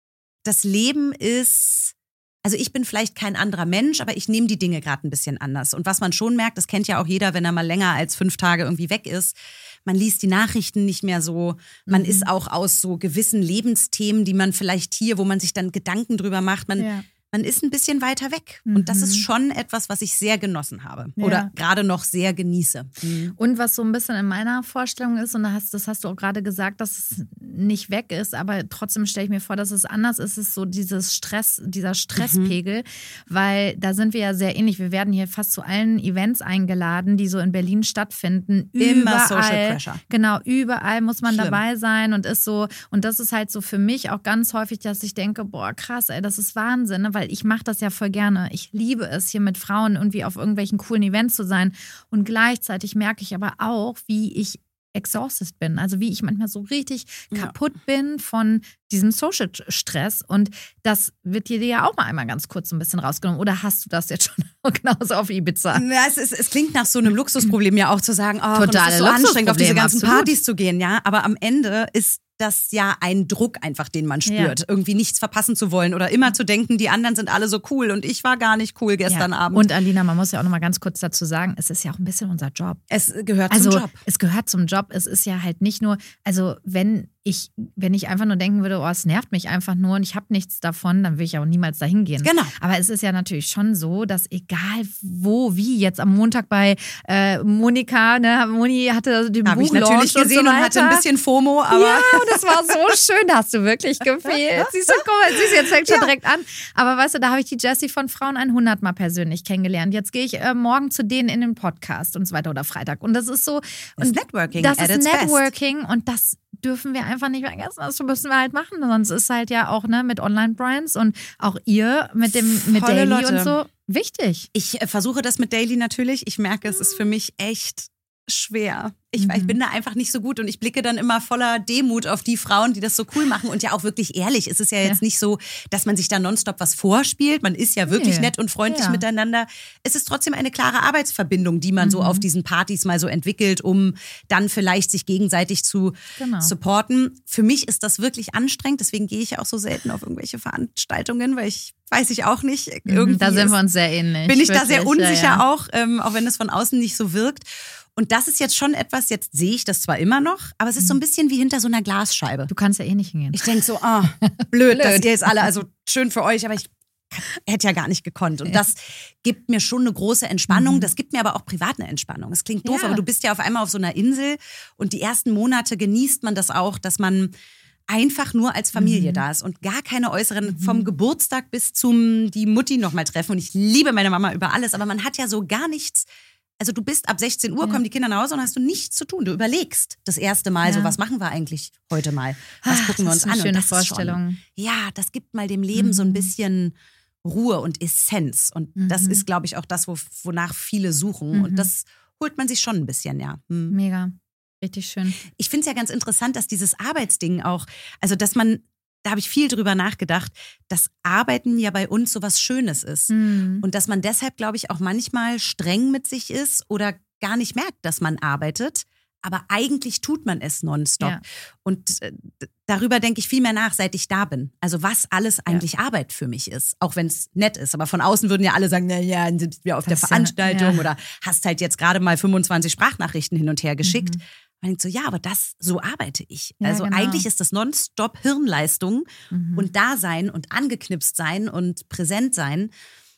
das Leben ist, also ich bin vielleicht kein anderer Mensch, aber ich nehme die Dinge gerade ein bisschen anders. Und was man schon merkt, das kennt ja auch jeder, wenn er mal länger als fünf Tage irgendwie weg ist, man liest die Nachrichten nicht mehr so, man mhm. ist auch aus so gewissen Lebensthemen, die man vielleicht hier, wo man sich dann Gedanken drüber macht, man, ja. man ist ein bisschen weiter weg. Mhm. Und das ist schon etwas, was ich sehr genossen habe ja. oder gerade noch sehr genieße. Mhm. Und was so ein bisschen in meiner Vorstellung ist, und das hast, das hast du auch gerade gesagt, dass es nicht weg ist, aber trotzdem stelle ich mir vor, dass es anders ist, ist so dieses Stress, dieser Stresspegel, mhm. weil da sind wir ja sehr ähnlich. Wir werden hier fast zu allen Events eingeladen, die so in Berlin stattfinden. Immer überall, Social Pressure. Genau, überall muss man Schlimm. dabei sein und ist so, und das ist halt so für mich auch ganz häufig, dass ich denke, boah, krass, ey, das ist Wahnsinn, ne? Weil ich mache das ja voll gerne. Ich liebe es, hier mit Frauen irgendwie auf irgendwelchen coolen Events zu sein. Und gleichzeitig merke ich aber auch, wie ich exhausted bin. Also wie ich manchmal so richtig ja. kaputt bin von diesem Social-Stress. Und das wird dir ja auch mal einmal ganz kurz so ein bisschen rausgenommen. Oder hast du das jetzt schon genauso auf Ibiza? Ja, es, ist, es klingt nach so einem Luxusproblem ja auch zu sagen, oh, Total es ist so anstrengend, auf diese ganzen absolut. Partys zu gehen. Ja, aber am Ende ist das ja ein Druck einfach, den man spürt. Ja. Irgendwie nichts verpassen zu wollen oder immer zu denken, die anderen sind alle so cool und ich war gar nicht cool gestern ja. Abend. Und Alina, man muss ja auch noch mal ganz kurz dazu sagen, es ist ja auch ein bisschen unser Job. Es gehört also, zum Job. Es gehört zum Job. Es ist ja halt nicht nur, also wenn ich, wenn ich einfach nur denken würde, oh, es nervt mich einfach nur und ich habe nichts davon, dann will ich auch niemals dahin gehen. Genau. Aber es ist ja natürlich schon so, dass egal wo, wie jetzt am Montag bei äh, Monika, ne, Moni hatte den Habe ich natürlich gesehen und, so und hatte ein bisschen FOMO, aber ja, das war so schön, da hast du wirklich gefehlt. Siehst du, guck mal, siehst du, jetzt fängt schon ja. direkt an. Aber weißt du, da habe ich die Jessie von Frauen hundert Mal persönlich kennengelernt. Jetzt gehe ich äh, morgen zu denen in den Podcast und so weiter oder Freitag. Und das ist so. Das ist Networking. Das at ist its Networking best. Und das dürfen wir einfach nicht vergessen. Das müssen wir halt machen. Sonst ist halt ja auch ne, mit Online-Brands und auch ihr mit dem mit Volle Daily Leute. Und so wichtig. Ich äh, versuche das mit Daily natürlich. Ich merke, es ist für mich echt schwer. Ich, mhm. ich bin da einfach nicht so gut und ich blicke dann immer voller Demut auf die Frauen, die das so cool machen und ja auch wirklich ehrlich. Es ist ja jetzt ja. nicht so, dass man sich da nonstop was vorspielt. Man ist ja wirklich nee. nett und freundlich ja. miteinander. Es ist trotzdem eine klare Arbeitsverbindung, die man mhm. so auf diesen Partys mal so entwickelt, um dann vielleicht sich gegenseitig zu genau. supporten. Für mich ist das wirklich anstrengend. Deswegen gehe ich ja auch so selten auf irgendwelche Veranstaltungen, weil ich weiß ich auch nicht. Irgendwie da sind wir uns sehr ähnlich. Bin ich wirklich, da sehr unsicher ja, ja. auch, ähm, auch wenn es von außen nicht so wirkt. Und das ist jetzt schon etwas, jetzt sehe ich das zwar immer noch, aber es ist so ein bisschen wie hinter so einer Glasscheibe. Du kannst ja eh nicht hingehen. Ich denke so, ah, oh, blöd, blöd, dass ihr jetzt alle, also schön für euch, aber ich hätte ja gar nicht gekonnt. Und das gibt mir schon eine große Entspannung. Mhm. Das gibt mir aber auch privat eine Entspannung. Es klingt doof, ja. aber du bist ja auf einmal auf so einer Insel und die ersten Monate genießt man das auch, dass man einfach nur als Familie mhm. da ist und gar keine äußeren, mhm. vom Geburtstag bis zum die Mutti nochmal treffen. Und ich liebe meine Mama über alles, aber man hat ja so gar nichts. Also du bist ab sechzehn Uhr, ja. kommen die Kinder nach Hause und hast du nichts zu tun. Du überlegst das erste Mal ja. so, was machen wir eigentlich heute mal? Was Ach, gucken wir uns das ist eine an? Schöne und das Vorstellung. Ist schon, ja, das gibt mal dem Leben mhm. so ein bisschen Ruhe und Essenz. Und mhm. das ist, glaube ich, auch das, wo, wonach viele suchen. Mhm. Und das holt man sich schon ein bisschen, ja. Mhm. Mega. Richtig schön. Ich finde es ja ganz interessant, dass dieses Arbeitsding auch, also dass man, da habe ich viel drüber nachgedacht, dass Arbeiten ja bei uns so was Schönes ist. Mhm. Und dass man deshalb, glaube ich, auch manchmal streng mit sich ist oder gar nicht merkt, dass man arbeitet. Aber eigentlich tut man es nonstop. Ja. Und äh, darüber denke ich viel mehr nach, seit ich da bin. Also was alles eigentlich ja. Arbeit für mich ist. Auch wenn es nett ist. Aber von außen würden ja alle sagen, na ja, dann sind wir auf das der Veranstaltung ja. oder hast halt jetzt gerade mal fünfundzwanzig Sprachnachrichten hin und her geschickt. Mhm. Man denkt so, ja, aber das, so arbeite ich. Ja, also genau. eigentlich ist das nonstop Hirnleistung mhm. und da sein und angeknipst sein und präsent sein.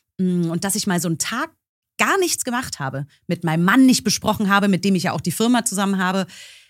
Und dass ich mal so einen Tag gar nichts gemacht habe, mit meinem Mann nicht besprochen habe, mit dem ich ja auch die Firma zusammen habe,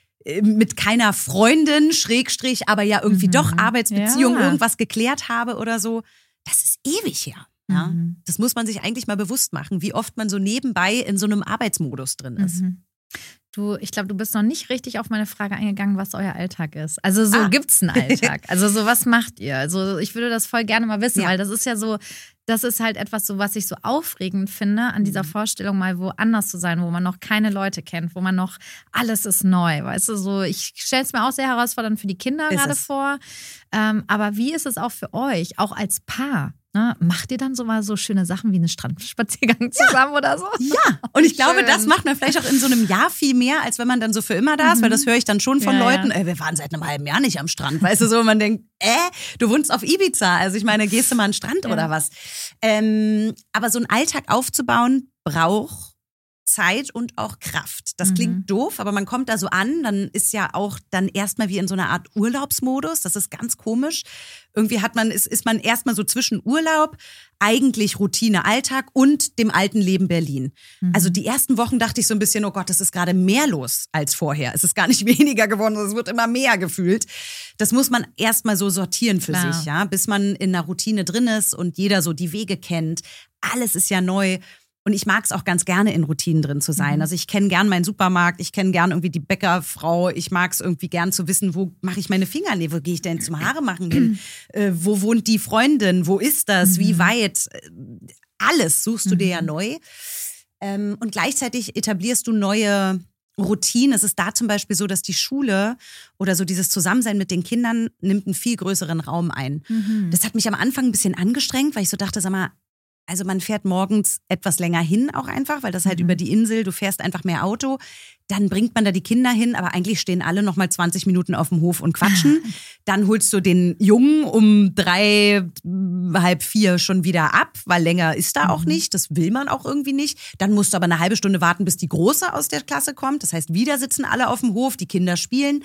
mit keiner Freundin, Schrägstrich, aber ja irgendwie mhm. doch Arbeitsbeziehung, ja. irgendwas geklärt habe oder so. Das ist ewig her. Ja? Mhm. Das muss man sich eigentlich mal bewusst machen, wie oft man so nebenbei in so einem Arbeitsmodus drin ist. Mhm. Du, ich glaube, du bist noch nicht richtig auf meine Frage eingegangen, was euer Alltag ist. Also so ah. gibt's einen Alltag. Also so, was macht ihr? Also ich würde das voll gerne mal wissen, ja. weil das ist ja so, das ist halt etwas so, was ich so aufregend finde, an dieser Vorstellung mal woanders zu sein, wo man noch keine Leute kennt, wo man noch, alles ist neu, weißt du, so, ich stelle es mir auch sehr herausfordernd für die Kinder ist gerade es. vor. Ähm, aber wie ist es auch für euch, auch als Paar? Ne? Macht ihr dann so mal so schöne Sachen wie einen Strandspaziergang zusammen ja. oder so? Ja, und ich glaube, Schön. das macht man vielleicht auch in so einem Jahr viel mehr, als wenn man dann so für immer da ist, mhm. weil das höre ich dann schon von ja, Leuten, ja. Ey, wir waren seit einem halben Jahr nicht am Strand, weißt du, so, und man denkt, äh, du wohnst auf Ibiza, also ich meine, gehst du mal an den Strand ja. oder was? Ähm, aber so einen Alltag aufzubauen, braucht Zeit und auch Kraft. Das klingt mhm. doof, aber man kommt da so an, dann ist ja auch dann erstmal wie in so einer Art Urlaubsmodus. Das ist ganz komisch. Irgendwie hat man, ist, ist man erstmal so zwischen Urlaub, eigentlich Routine, Alltag und dem alten Leben Berlin. Mhm. Also die ersten Wochen dachte ich so ein bisschen, oh Gott, es ist gerade mehr los als vorher. Es ist gar nicht weniger geworden, es wird immer mehr gefühlt. Das muss man erstmal so sortieren für Klar. sich, ja, bis man in einer Routine drin ist und jeder so die Wege kennt. Alles ist ja neu. Und ich mag es auch ganz gerne, in Routinen drin zu sein. Mhm. Also ich kenne gern meinen Supermarkt, ich kenne gern irgendwie die Bäckerfrau, ich mag es irgendwie gern zu wissen, wo mache ich meine Fingernägel, wo gehe ich denn zum Haare machen hin, äh, wo wohnt die Freundin, wo ist das, mhm. wie weit, alles suchst du mhm. dir ja neu. Ähm, und gleichzeitig etablierst du neue Routinen. Es ist da zum Beispiel so, dass die Schule oder so dieses Zusammensein mit den Kindern nimmt einen viel größeren Raum ein. Mhm. Das hat mich am Anfang ein bisschen angestrengt, weil ich so dachte, sag mal, also man fährt morgens etwas länger hin auch einfach, weil das halt mhm. über die Insel, du fährst einfach mehr Auto. Dann bringt man da die Kinder hin, aber eigentlich stehen alle noch mal zwanzig Minuten auf dem Hof und quatschen. Dann holst du den Jungen um drei, halb vier schon wieder ab, weil länger ist da mhm. auch nicht. Das will man auch irgendwie nicht. Dann musst du aber eine halbe Stunde warten, bis die Große aus der Klasse kommt. Das heißt, wieder sitzen alle auf dem Hof, die Kinder spielen.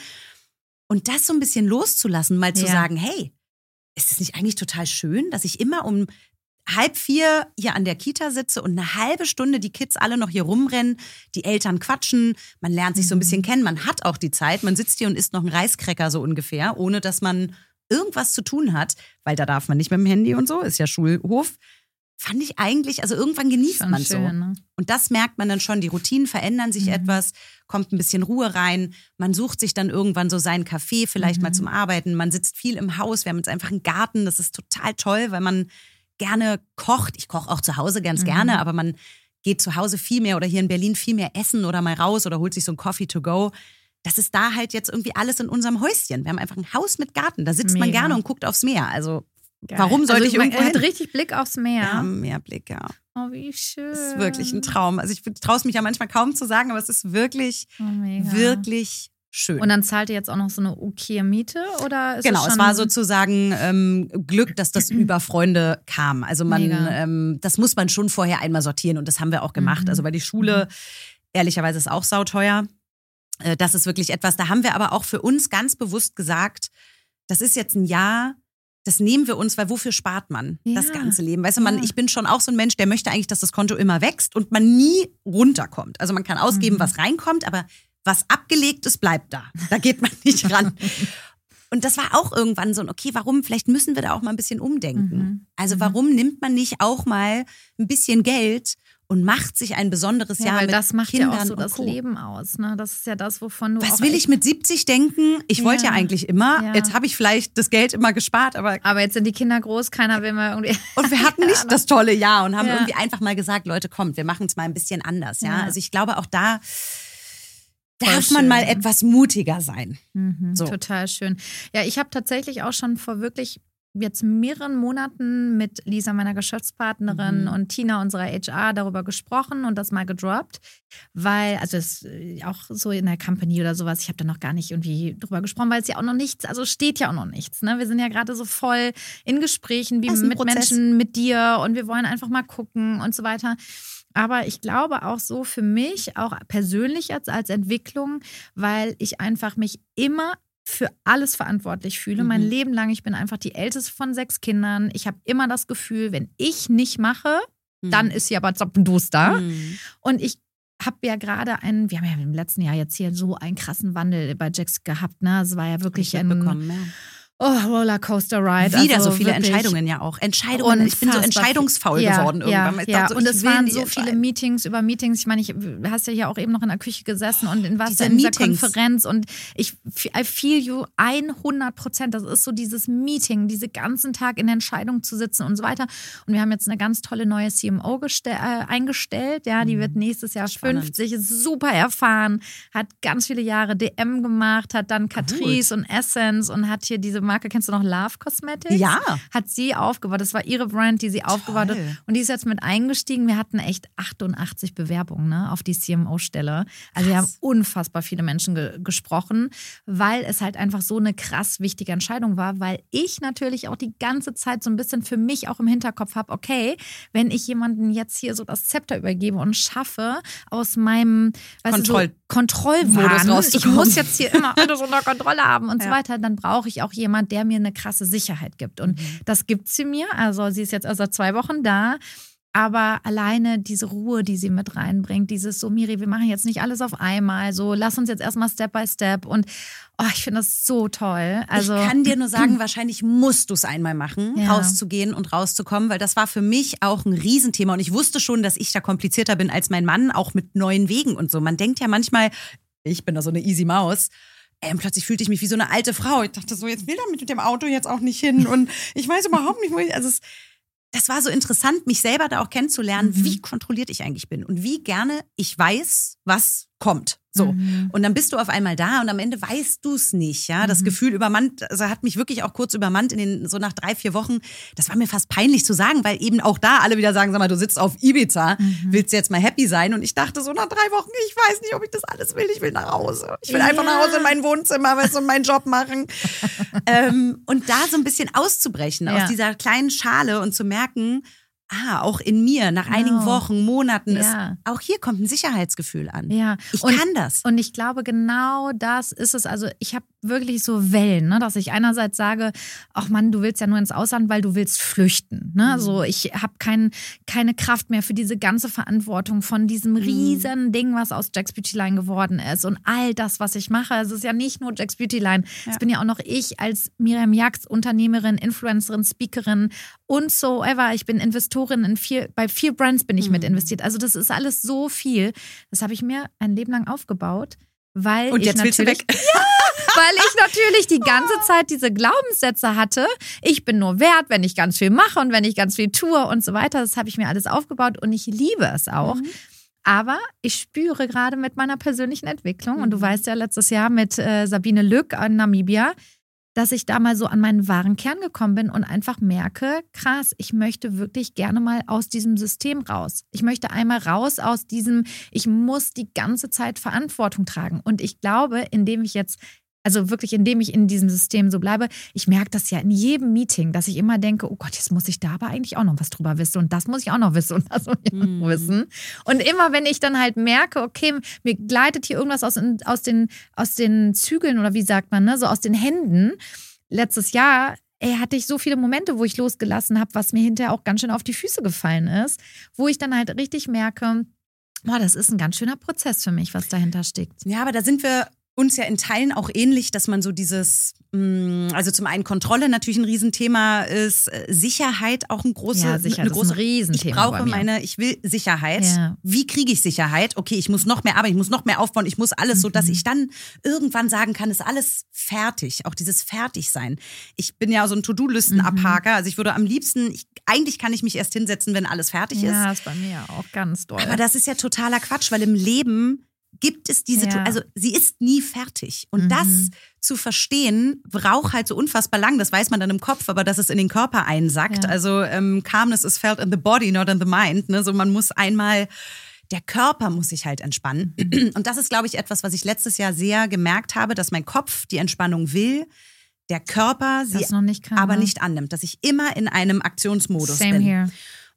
Und das so ein bisschen loszulassen, mal zu ja. sagen, hey, ist es nicht eigentlich total schön, dass ich immer um halb vier hier an der Kita sitze und eine halbe Stunde die Kids alle noch hier rumrennen, die Eltern quatschen, man lernt sich so ein bisschen kennen, man hat auch die Zeit, man sitzt hier und isst noch einen Reiskräcker so ungefähr, ohne dass man irgendwas zu tun hat, weil da darf man nicht mit dem Handy und so, ist ja Schulhof. Fand ich eigentlich, also irgendwann genießt schon man schön, so. Ne? Und das merkt man dann schon, die Routinen verändern sich mhm. etwas, kommt ein bisschen Ruhe rein, man sucht sich dann irgendwann so seinen Café vielleicht mhm. mal zum Arbeiten, man sitzt viel im Haus, wir haben jetzt einfach einen Garten, das ist total toll, weil man gerne kocht. Ich koche auch zu Hause ganz mhm. gerne, aber man geht zu Hause viel mehr oder hier in Berlin viel mehr essen oder mal raus oder holt sich so ein Coffee to go. Das ist da halt jetzt irgendwie alles in unserem Häuschen. Wir haben einfach ein Haus mit Garten. Da sitzt Mega. man gerne und guckt aufs Meer. Also Geil. warum sollte also, ich irgendwo Er hin? hat richtig Blick aufs Meer. Ja, Meerblick, ja. Oh, wie schön. Das ist wirklich ein Traum. Also ich traue es mich ja manchmal kaum zu sagen, aber es ist wirklich, oh, mega. wirklich schön. Und dann zahlt ihr jetzt auch noch so eine okaye Miete? Oder ist genau, es, es war sozusagen ähm, Glück, dass das über Freunde kam. Also man, ähm, das muss man schon vorher einmal sortieren und das haben wir auch gemacht. Mhm. Also weil die Schule, ehrlicherweise, ist auch sauteuer. Äh, das ist wirklich etwas, da haben wir aber auch für uns ganz bewusst gesagt, das ist jetzt ein Jahr, das nehmen wir uns, weil wofür spart man ja. das ganze Leben? Weißt du, man, ja. ich bin schon auch so ein Mensch, der möchte eigentlich, dass das Konto immer wächst und man nie runterkommt. Also man kann ausgeben, mhm. was reinkommt, aber was abgelegt ist, bleibt da. Da geht man nicht ran. Und das war auch irgendwann so, okay, warum, vielleicht müssen wir da auch mal ein bisschen umdenken. Mhm. Also warum nimmt man nicht auch mal ein bisschen Geld und macht sich ein besonderes ja, Jahr weil mit das macht Kindern ja auch so und das Co. Leben aus. Ne? Das ist ja das, wovon du Was auch will ich mit siebzig denken? Ich ja. wollte ja eigentlich immer. Ja. Jetzt habe ich vielleicht das Geld immer gespart, aber... Aber jetzt sind die Kinder groß, keiner will mal irgendwie... Und wir hatten nicht das tolle Jahr und haben ja. irgendwie einfach mal gesagt, Leute, kommt, wir machen es mal ein bisschen anders. Ja? Ja. Also ich glaube, auch da... Voll darf man schön. mal etwas mutiger sein. Mhm, so. Total schön. Ja, ich habe tatsächlich auch schon vor wirklich jetzt mehreren Monaten mit Lisa, meiner Geschäftspartnerin, mhm. und Tina, unserer H R, darüber gesprochen und das mal gedroppt, weil, also das auch so in der Company oder sowas, ich habe da noch gar nicht irgendwie drüber gesprochen, weil es ja auch noch nichts, also steht ja auch noch nichts. Ne? Wir sind ja gerade so voll in Gesprächen wie mit Prozess. Menschen, mit dir und wir wollen einfach mal gucken und so weiter. Aber ich glaube auch so für mich, auch persönlich als, als Entwicklung, weil ich einfach mich immer für alles verantwortlich fühle. Mhm. Mein Leben lang, ich bin einfach die älteste von sechs Kindern. Ich habe immer das Gefühl, wenn ich nicht mache, mhm. dann ist sie aber zappenduster. Mhm. Und ich habe ja gerade einen, wir haben ja im letzten Jahr jetzt hier so einen krassen Wandel bei Jax gehabt. Ne? Es war ja wirklich ein... Ja. Oh, Rollercoaster Ride. Wieder also so viele wirklich. Entscheidungen ja auch. Entscheidungen. Ich bin so entscheidungsfaul ja, geworden irgendwann. Ja, ich ja. dachte, so, und ich es waren so entscheiden. viele Meetings über Meetings. Ich meine, ich hast ja hier auch eben noch in der Küche gesessen und in was Diese in dieser Meetings. Konferenz und ich I feel you hundert Prozent. Das ist so dieses Meeting, diese ganzen Tag in der Entscheidung zu sitzen und so weiter. Und wir haben jetzt eine ganz tolle neue C M O gestell, äh, eingestellt. Ja, die wird nächstes Jahr Spannend. fünfzig, ist super erfahren, hat ganz viele Jahre D M gemacht, hat dann Catrice und Essence und hat hier diese Marke, kennst du noch Love Cosmetics? Ja. Hat sie aufgebaut. Das war ihre Brand, die sie Toll. aufgebaut hat. Und die ist jetzt mit eingestiegen. Wir hatten echt achtundachtzig Bewerbungen, ne, auf die C M O-Stelle. Also wir haben unfassbar viele Menschen ge- gesprochen, weil es halt einfach so eine krass wichtige Entscheidung war, weil ich natürlich auch die ganze Zeit so ein bisschen für mich auch im Hinterkopf habe, okay, wenn ich jemanden jetzt hier so das Zepter übergebe und schaffe, aus meinem weißt Kontroll- du, so Kontrollwahn, Modus ich rauszukommen. muss jetzt hier immer alles unter Kontrolle haben und Ja. so weiter, dann brauche ich auch jemand, der mir eine krasse Sicherheit gibt. Und Mhm. das gibt sie mir. Also sie ist jetzt also seit zwei Wochen da. Aber alleine diese Ruhe, die sie mit reinbringt, dieses so, Miri, wir machen jetzt nicht alles auf einmal, so lass uns jetzt erstmal Step by Step. Und oh, ich finde das so toll. Also, ich kann dir nur sagen, wahrscheinlich musst du es einmal machen, Ja. rauszugehen und rauszukommen, weil das war für mich auch ein Riesenthema. Und ich wusste schon, dass ich da komplizierter bin als mein Mann, auch mit neuen Wegen und so. Man denkt ja manchmal, ich bin da so eine easy Maus. Ähm, plötzlich fühlte ich mich wie so eine alte Frau. Ich dachte so, jetzt will er mit dem Auto jetzt auch nicht hin. Und ich weiß überhaupt nicht, wo ich, also es, das war so interessant, mich selber da auch kennenzulernen, Mhm. wie kontrolliert ich eigentlich bin und wie gerne ich weiß, was kommt. So. Mhm. Und dann bist du auf einmal da und am Ende weißt du es nicht. Ja, das Mhm. Gefühl übermannt, also hat mich wirklich auch kurz übermannt in den, so nach drei, vier Wochen. Das war mir fast peinlich zu sagen, weil eben auch da alle wieder sagen, sag mal, du sitzt auf Ibiza, Mhm. willst du jetzt mal happy sein? Und ich dachte so nach drei Wochen, ich weiß nicht, ob ich das alles will. Ich will nach Hause. Ich will einfach Ja. nach Hause in mein Wohnzimmer, weißt du, und meinen Job machen. ähm, und da so ein bisschen auszubrechen Ja. aus dieser kleinen Schale und zu merken, ah, auch in mir, nach Genau. einigen Wochen, Monaten, Ja. ist, auch hier kommt ein Sicherheitsgefühl an. Ja. Ich Und- kann das. Und ich glaube, genau das ist es. Also ich habe wirklich so Wellen, ne, dass ich einerseits sage, ach Mann, du willst ja nur ins Ausland, weil du willst flüchten. Ne? Mhm. So, ich habe kein, keine Kraft mehr für diese ganze Verantwortung von diesem riesen Ding, was aus Jack's Beauty Line geworden ist und all das, was ich mache. Es ist ja nicht nur Jack's Beauty Line. Es Ja. bin ja auch noch ich als Miriam Jax, Unternehmerin, Influencerin, Speakerin und so ever. Ich bin Investorin in vier, bei vier Brands bin ich Mhm. mit investiert. Also das ist alles so viel. Das habe ich mir ein Leben lang aufgebaut. Weil Und ich jetzt willst du natürlich, weg. weil ich natürlich die ganze Zeit diese Glaubenssätze hatte. Ich bin nur wert, wenn ich ganz viel mache und wenn ich ganz viel tue und so weiter. Das habe ich mir alles aufgebaut und ich liebe es auch. Mhm. Aber ich spüre gerade mit meiner persönlichen Entwicklung, und du Mhm. weißt ja, letztes Jahr mit äh, Sabine Lück in Namibia, dass ich da mal so an meinen wahren Kern gekommen bin und einfach merke, krass, ich möchte wirklich gerne mal aus diesem System raus. Ich möchte einmal raus aus diesem, ich muss die ganze Zeit Verantwortung tragen. Und ich glaube, indem ich jetzt, also wirklich, indem ich in diesem System so bleibe, ich merke das ja in jedem Meeting, dass ich immer denke, oh Gott, jetzt muss ich da aber eigentlich auch noch was drüber wissen und das muss ich auch noch wissen und das muss ich auch Mhm. noch wissen. Und immer, wenn ich dann halt merke, okay, mir gleitet hier irgendwas aus, aus, den, aus den Zügeln oder wie sagt man, ne, so aus den Händen. Letztes Jahr ey, hatte ich so viele Momente, wo ich losgelassen habe, was mir hinterher auch ganz schön auf die Füße gefallen ist, wo ich dann halt richtig merke, boah, das ist ein ganz schöner Prozess für mich, was dahinter steckt. Ja, aber da sind wir uns ja in Teilen auch ähnlich, dass man so dieses, mh, also zum einen Kontrolle natürlich ein Riesenthema ist, äh, Sicherheit auch ein großes, Ja, Sicherheit eine ist große, ein Riesenthema Ich brauche bei mir. meine, ich will Sicherheit. Ja. Wie kriege ich Sicherheit? Okay, ich muss noch mehr arbeiten, ich muss noch mehr aufbauen, ich muss alles, so dass Mhm. ich dann irgendwann sagen kann, ist alles fertig. Auch dieses Fertigsein. Ich bin ja so ein To-Do-Listen-Abhaker. Also ich würde am liebsten, ich, eigentlich kann ich mich erst hinsetzen, wenn alles fertig ist. Ja, ist bei mir auch ganz doll. Aber das ist ja totaler Quatsch, weil im Leben gibt es diese, Ja. also sie ist nie fertig. Und Mhm. das zu verstehen, braucht halt so unfassbar lang. Das weiß man dann im Kopf, aber dass es in den Körper einsackt. Ja. Also ähm, Calmness is felt in the body, not in the mind. Ne? So man muss einmal, der Körper muss sich halt entspannen. Und das ist, glaube ich, etwas, was ich letztes Jahr sehr gemerkt habe, dass mein Kopf die Entspannung will, der Körper sie das noch nicht kann, aber ne? nicht annimmt. Dass ich immer in einem Aktionsmodus Same bin. here.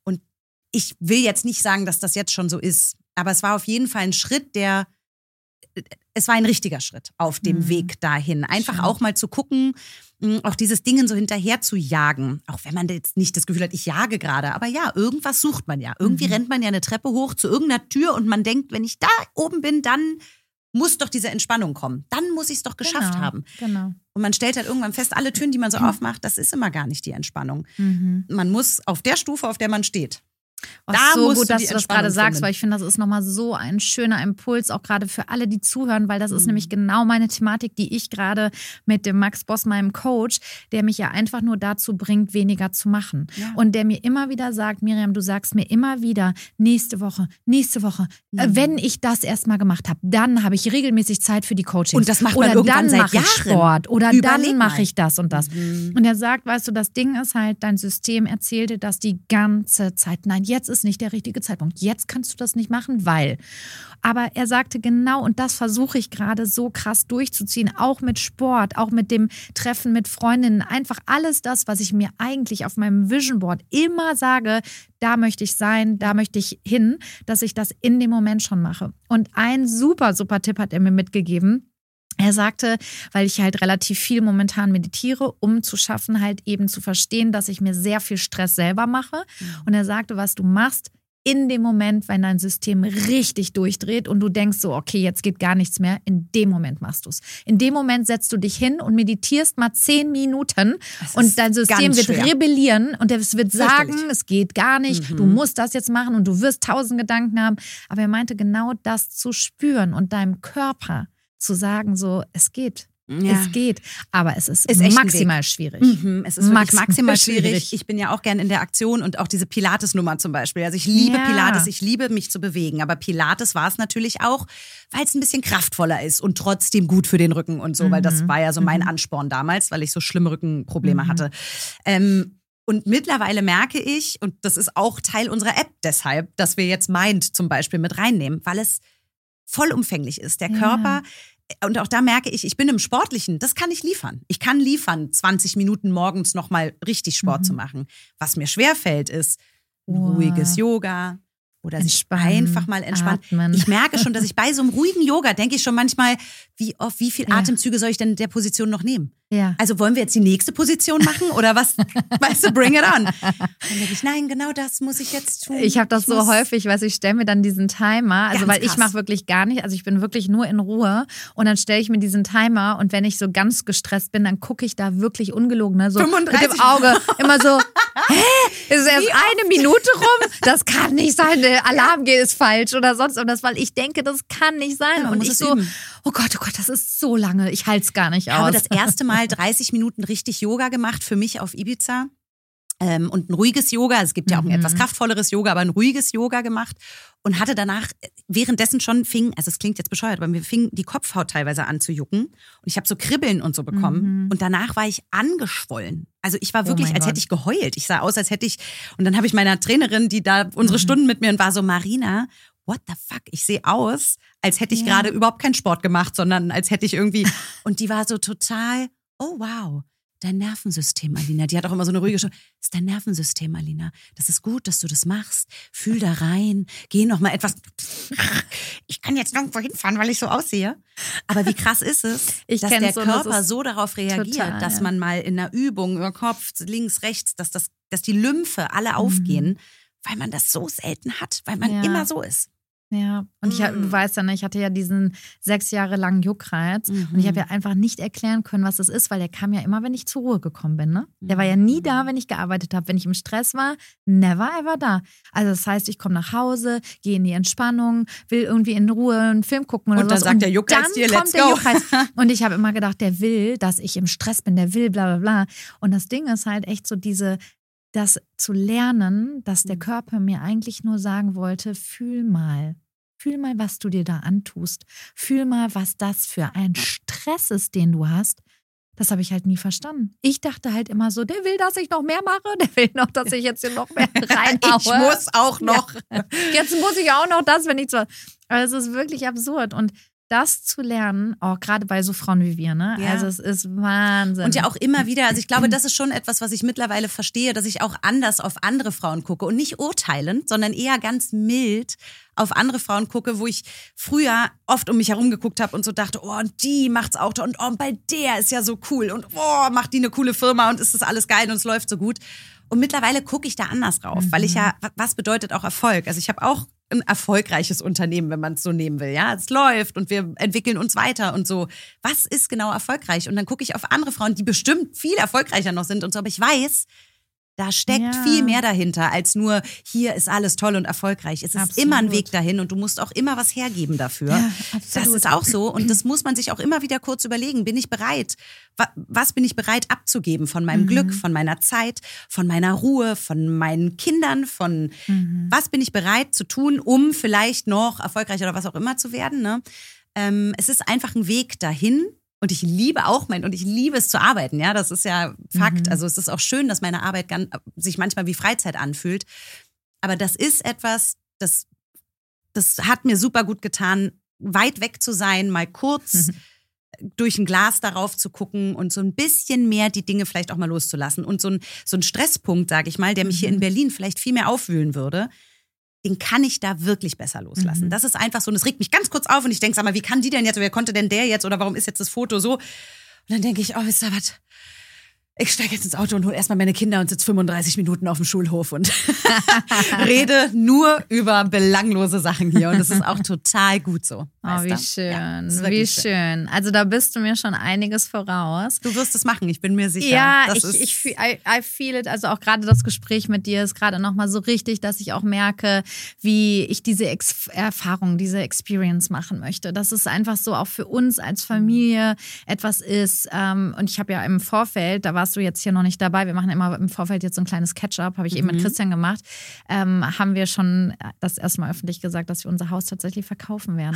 Ich will jetzt nicht sagen, dass das jetzt schon so ist, aber es war auf jeden Fall ein Schritt, der, es war ein richtiger Schritt auf dem Mhm. Weg dahin. Einfach Schön. auch mal zu gucken, mh, auch dieses Dingen so hinterher zu jagen. Auch wenn man jetzt nicht das Gefühl hat, ich jage gerade. Aber ja, irgendwas sucht man ja. Irgendwie Mhm. rennt man ja eine Treppe hoch zu irgendeiner Tür und man denkt, wenn ich da oben bin, dann muss doch diese Entspannung kommen. Dann muss ich es doch geschafft genau, haben. Genau. Und man stellt halt irgendwann fest, alle Türen, die man so aufmacht, das ist immer gar nicht die Entspannung. Mhm. Man muss auf der Stufe, auf der man steht, Oh, Da so musst gut, du dass die du das Entspannung gerade sagst, finden. weil ich finde, das ist nochmal so ein schöner Impuls, auch gerade für alle, die zuhören, weil das ist Mhm. nämlich genau meine Thematik, die ich gerade mit dem Max Boss, meinem Coach, der mich ja einfach nur dazu bringt, weniger zu machen. Ja. Und der mir immer wieder sagt, Miriam, du sagst mir immer wieder, nächste Woche, nächste Woche, äh, Mhm. wenn ich das erstmal gemacht habe, dann habe ich regelmäßig Zeit für die Coachings. Und das macht man oder irgendwann dann seit mache ich Jahren. Sport oder Überleg dann mal. mache ich das und das. Mhm. Und er sagt, weißt du, das Ding ist halt, dein System erzählt dir das die ganze Zeit. Nein, jetzt ist nicht der richtige Zeitpunkt. Jetzt kannst du das nicht machen, weil. Aber er sagte genau, und das versuche ich gerade so krass durchzuziehen, auch mit Sport, auch mit dem Treffen mit Freundinnen. Einfach alles das, was ich mir eigentlich auf meinem Vision Board immer sage, da möchte ich sein, da möchte ich hin, dass ich das in dem Moment schon mache. Und ein super, super Tipp hat er mir mitgegeben. Er sagte, weil ich halt relativ viel momentan meditiere, um zu schaffen, halt eben zu verstehen, dass ich mir sehr viel Stress selber mache. Und er sagte, was du machst, in dem Moment, wenn dein System richtig durchdreht und du denkst so, okay, jetzt geht gar nichts mehr, in dem Moment machst du es. In dem Moment setzt du dich hin und meditierst mal zehn Minuten Das und ist dein System ganz wird schwer. rebellieren und es wird sagen, Fürchterlich. es geht gar nicht, Mhm. du musst das jetzt machen und du wirst tausend Gedanken haben. Aber er meinte genau das zu spüren und deinem Körper zu sagen so, es geht. Ja. Es geht, aber es ist, Ist echt ein maximal schwierig. Mhm, es ist wirklich Maximal maximal schwierig. schwierig. Ich bin ja auch gern in der Aktion und auch diese Pilates-Nummer zum Beispiel. Also ich liebe Ja. Pilates, ich liebe mich zu bewegen. Aber Pilates war es natürlich auch, weil es ein bisschen kraftvoller ist und trotzdem gut für den Rücken und so. Weil das war ja so mein Ansporn damals, weil ich so schlimme Rückenprobleme Mhm. hatte. Ähm, und mittlerweile merke ich, und das ist auch Teil unserer App deshalb, dass wir jetzt Mind zum Beispiel mit reinnehmen, weil es vollumfänglich ist. Der Ja. Körper, und auch da merke ich, ich bin im Sportlichen, das kann ich liefern. Ich kann liefern, zwanzig Minuten morgens nochmal richtig Sport Mhm. zu machen. Was mir schwerfällt, ist ein Wow. ruhiges Yoga oder sich Entspannen, einfach mal entspannen. atmen. Ich merke schon, dass ich bei so einem ruhigen Yoga denke ich schon manchmal, wie oft, wie viel Ja. Atemzüge soll ich denn in der Position noch nehmen? Ja. Also wollen wir jetzt die nächste Position machen oder was? Weißt du, bring it on. Dann denke ich, nein, genau das muss ich jetzt tun. Ich habe das so muss- häufig, weiß ich stelle mir dann diesen Timer, also Ganz weil ich krass. mache wirklich gar nicht, also ich bin wirklich nur in Ruhe und dann stelle ich mir diesen Timer und wenn ich so ganz gestresst bin, dann gucke ich da wirklich ungelogen, ne, so fünfunddreißig mit dem Auge immer so, hä, ist erst eine Minute rum? Das kann nicht sein, der Alarm geht ist falsch oder sonst irgendwas, weil ich denke, das kann nicht sein man und muss ich es so, üben. oh Gott, oh Gott, das ist so lange, ich halte es gar nicht Ich habe aus. das erste Mal dreißig Minuten richtig Yoga gemacht für mich auf Ibiza. Ähm, und ein ruhiges Yoga, es gibt ja auch ein Mhm. etwas kraftvolleres Yoga, aber ein ruhiges Yoga gemacht und hatte danach währenddessen schon fing, also es klingt jetzt bescheuert, aber mir fing die Kopfhaut teilweise an zu jucken und ich habe so Kribbeln und so bekommen Mhm. und danach war ich angeschwollen. Also ich war Oh wirklich, mein als Gott. hätte ich geheult. Ich sah aus, als hätte ich, und dann habe ich meiner Trainerin, die da unsere Mhm. Stunden mit mir und war so, Marina, what the fuck? Ich sehe aus, als hätte ich Ja. gerade überhaupt keinen Sport gemacht, sondern als hätte ich irgendwie, und die war so total, oh wow, dein Nervensystem, Alina. Die hat auch immer so eine ruhige Stimme. Das ist dein Nervensystem, Alina. Das ist gut, dass du das machst. Fühl da rein. Geh noch mal etwas. Ich kann jetzt nirgendwo hinfahren, weil ich so aussehe. Aber wie krass ist es, Ich dass kenn's der so, das Körper ist so darauf reagiert, total, dass ja. man mal in einer Übung über Kopf, links, rechts, dass, das, dass die Lymphe alle aufgehen, weil man das so selten hat, weil man Ja. immer so ist. Ja, und ich, hab- du Mm. weißt ja, ne, ich hatte ja diesen sechs Jahre langen Juckreiz Mhm. und ich habe ja einfach nicht erklären können, was das ist, weil der kam ja immer, wenn ich zur Ruhe gekommen bin. Ne? Der war ja nie da, wenn ich gearbeitet habe. Wenn ich im Stress war, never ever da. Also das heißt, ich komme nach Hause, gehe in die Entspannung, will irgendwie in Ruhe einen Film gucken oder Und dann sowas. sagt der Juckreiz dann dir, kommt let's der go. Juckreiz. Und ich habe immer gedacht, der will, dass ich im Stress bin, der will bla bla bla. Und das Ding ist halt echt so diese, das zu lernen, dass der Körper mir eigentlich nur sagen wollte, fühl mal. Fühl mal, was du dir da antust. Fühl mal, was das für ein Stress ist, den du hast. Das habe ich halt nie verstanden. Ich dachte halt immer so, der will, dass ich noch mehr mache. Der will noch, dass ich jetzt hier noch mehr reinhaue. Ich muss auch noch. Ja. Jetzt muss ich auch noch das, wenn ich so. Also es ist wirklich absurd. Und das zu lernen, auch gerade bei so Frauen wie wir, ne? Ja. Also es ist Wahnsinn. Und ja auch immer wieder, also ich glaube, das ist schon etwas, was ich mittlerweile verstehe, dass ich auch anders auf andere Frauen gucke und nicht urteilend, sondern eher ganz mild auf andere Frauen gucke, wo ich früher oft um mich herum geguckt habe und so dachte, oh, und die macht's auch toll und oh, und bei der ist ja so cool und oh, macht die eine coole Firma und ist das alles geil und es läuft so gut. Und mittlerweile gucke ich da anders drauf, Mhm. weil ich ja, was bedeutet auch Erfolg? Also ich habe auch ein erfolgreiches Unternehmen, wenn man es so nehmen will. Ja, es läuft und wir entwickeln uns weiter und so. Was ist genau erfolgreich? Und dann gucke ich auf andere Frauen, die bestimmt viel erfolgreicher noch sind und so. Aber ich weiß, Da steckt Ja. viel mehr dahinter, als nur, hier ist alles toll und erfolgreich. Es ist Absolut. immer ein Weg dahin und du musst auch immer was hergeben dafür. Ja, das absolut. ist auch so und das muss man sich auch immer wieder kurz überlegen. Bin ich bereit? Was bin ich bereit abzugeben von meinem Mhm. Glück, von meiner Zeit, von meiner Ruhe, von meinen Kindern, von Mhm. was bin ich bereit zu tun, um vielleicht noch erfolgreich oder was auch immer zu werden. Ne? Ähm, es ist einfach ein Weg dahin. Und ich liebe auch mein, und ich liebe es zu arbeiten, ja, das ist ja Fakt. Mhm. Also es ist auch schön, dass meine Arbeit ganz, sich manchmal wie Freizeit anfühlt. Aber das ist etwas, das, das hat mir super gut getan, weit weg zu sein, mal kurz mhm. durch ein Glas darauf zu gucken und so ein bisschen mehr die Dinge vielleicht auch mal loszulassen. Und so ein, so ein Stresspunkt, sage ich mal, der mich mhm. hier in Berlin vielleicht viel mehr aufwühlen würde, den kann ich da wirklich besser loslassen. Mhm. Das ist einfach so, und es regt mich ganz kurz auf und ich denke, sag mal, wie kann die denn jetzt, oder wer konnte denn der jetzt, oder warum ist jetzt das Foto so? Und dann denke ich, oh, wisst ihr was, ich steige jetzt ins Auto und hole erstmal meine Kinder und sitze fünfunddreißig Minuten auf dem Schulhof und rede nur über belanglose Sachen hier. Und das ist auch total gut so. Oh, wie schön, ja, wie schön. Also da bist du mir schon einiges voraus. Du wirst es machen, ich bin mir sicher. Ja, das ich, ist ich I, I feel it. Also auch gerade das Gespräch mit dir ist gerade nochmal so richtig, dass ich auch merke, wie ich diese Ex- Erfahrung, diese Experience machen möchte. Dass es einfach so auch für uns als Familie etwas ist. Und ich habe ja im Vorfeld, da warst du jetzt hier noch nicht dabei, wir machen immer im Vorfeld jetzt so ein kleines Catch-up, habe ich eben Mhm. mit Christian gemacht, ähm, haben wir schon das erste Mal öffentlich gesagt, dass wir unser Haus tatsächlich verkaufen werden.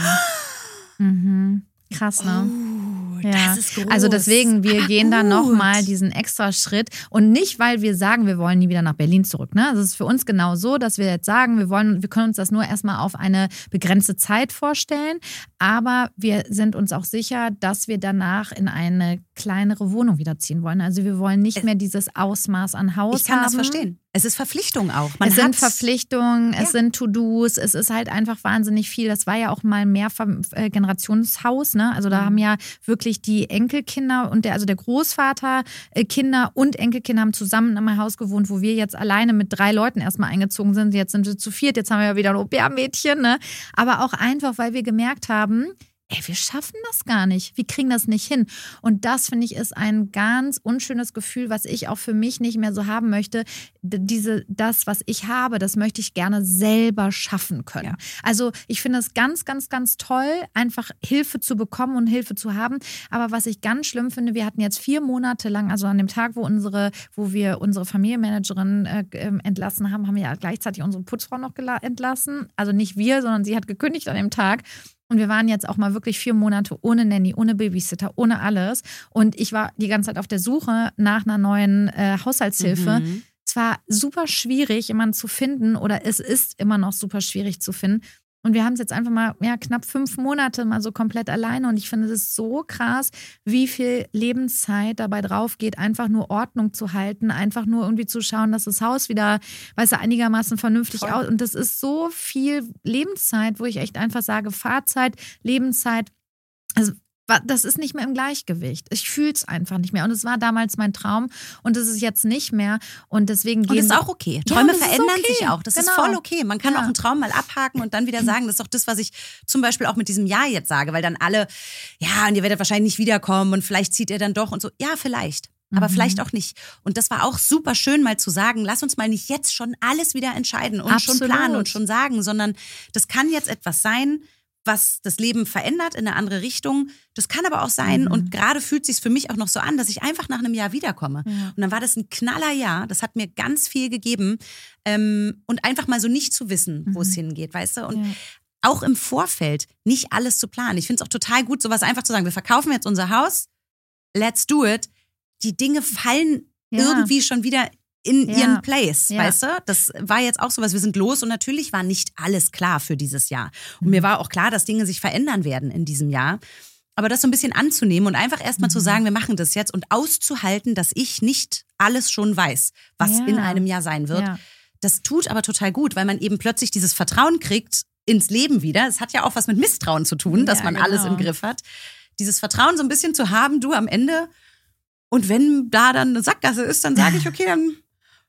Mhm. Krass, ne? Oh, ja. das ist groß. Also deswegen, wir Aber gehen da gut. nochmal diesen extra Schritt. Und nicht, weil wir sagen, wir wollen nie wieder nach Berlin zurück. Ne? Das ist für uns genau so, dass wir jetzt sagen, wir wollen, wir können uns das nur erstmal auf eine begrenzte Zeit vorstellen. Aber wir sind uns auch sicher, dass wir danach in eine kleinere Wohnung wieder ziehen wollen. Also wir wollen nicht mehr dieses Ausmaß an Haus haben. Ich kann das verstehen. Es ist Verpflichtung auch. Man es sind hat Verpflichtungen, Ja. es sind To-Dos, es ist halt einfach wahnsinnig viel. Das war ja auch mal ein Mehrgenerationshaus, ne? Also da Mhm. haben ja wirklich die Enkelkinder und der, also der Großvater, äh, Kinder und Enkelkinder haben zusammen in einem Haus gewohnt, wo wir jetzt alleine mit drei Leuten erstmal eingezogen sind. Jetzt sind wir zu viert, jetzt haben wir ja wieder ein Au-pair-Mädchen, ne? Aber auch einfach, weil wir gemerkt haben, ey, wir schaffen das gar nicht. Wir kriegen das nicht hin. Und das, finde ich, ist ein ganz unschönes Gefühl, was ich auch für mich nicht mehr so haben möchte. D- Diese, das, was ich habe, das möchte ich gerne selber schaffen können. Ja. Also ich finde es ganz, ganz, ganz toll, einfach Hilfe zu bekommen und Hilfe zu haben. Aber was ich ganz schlimm finde, wir hatten jetzt vier Monate lang, also an dem Tag, wo unsere, wo wir unsere Familienmanagerin äh, entlassen haben, haben wir ja gleichzeitig unsere Putzfrau noch gela- entlassen. Also nicht wir, sondern sie hat gekündigt an dem Tag. Und wir waren jetzt auch mal wirklich vier Monate ohne Nanny, ohne Babysitter, ohne alles. Und ich war die ganze Zeit auf der Suche nach einer neuen äh, Haushaltshilfe. Mhm. Es war super schwierig, jemanden zu finden, oder es ist immer noch super schwierig zu finden. Und wir haben es jetzt einfach mal ja, knapp fünf Monate mal so komplett alleine. Und ich finde es so krass, wie viel Lebenszeit dabei drauf geht, einfach nur Ordnung zu halten, einfach nur irgendwie zu schauen, dass das Haus wieder, weißt du, einigermaßen vernünftig Voll. aus. Und das ist so viel Lebenszeit, wo ich echt einfach sage, Fahrzeit, Lebenszeit. Also das ist nicht mehr im Gleichgewicht. Ich fühle es einfach nicht mehr. Und es war damals mein Traum und es ist jetzt nicht mehr. Und deswegen gehen Und das ist wir- auch okay. Ja, Träume das ist verändern okay. sich auch. Das ist Genau. voll okay. Man kann Ja. auch einen Traum mal abhaken und dann wieder sagen, das ist doch das, was ich zum Beispiel auch mit diesem Jahr jetzt sage, weil dann alle, ja, und ihr werdet wahrscheinlich nicht wiederkommen und vielleicht zieht ihr dann doch und so. Ja, vielleicht. Aber Mhm. vielleicht auch nicht. Und das war auch super schön, mal zu sagen, lass uns mal nicht jetzt schon alles wieder entscheiden und Absolut. schon planen und schon sagen, sondern das kann jetzt etwas sein, was das Leben verändert in eine andere Richtung. Das kann aber auch sein, Mhm. und gerade fühlt es sich für mich auch noch so an, dass ich einfach nach einem Jahr wiederkomme. Ja. Und dann war das ein Knallerjahr. Das hat mir ganz viel gegeben. Ähm, und einfach mal so nicht zu wissen, wo Mhm. es hingeht, weißt du? Und Ja. auch im Vorfeld nicht alles zu planen. Ich finde es auch total gut, sowas einfach zu sagen. Wir verkaufen jetzt unser Haus, let's do it. Die Dinge fallen Ja. irgendwie schon wieder in Ja. ihren Place, Ja. weißt du? Das war jetzt auch sowas, wir sind los und natürlich war nicht alles klar für dieses Jahr. Und Mhm. mir war auch klar, dass Dinge sich verändern werden in diesem Jahr. Aber das so ein bisschen anzunehmen und einfach erstmal Mhm. zu sagen, wir machen das jetzt und auszuhalten, dass ich nicht alles schon weiß, was Ja. in einem Jahr sein wird. Ja. Das tut aber total gut, weil man eben plötzlich dieses Vertrauen kriegt ins Leben wieder. Es hat ja auch was mit Misstrauen zu tun, dass Ja, man genau. alles im Griff hat. Dieses Vertrauen so ein bisschen zu haben, du am Ende. Und wenn da dann eine Sackgasse ist, dann sage ich, okay, dann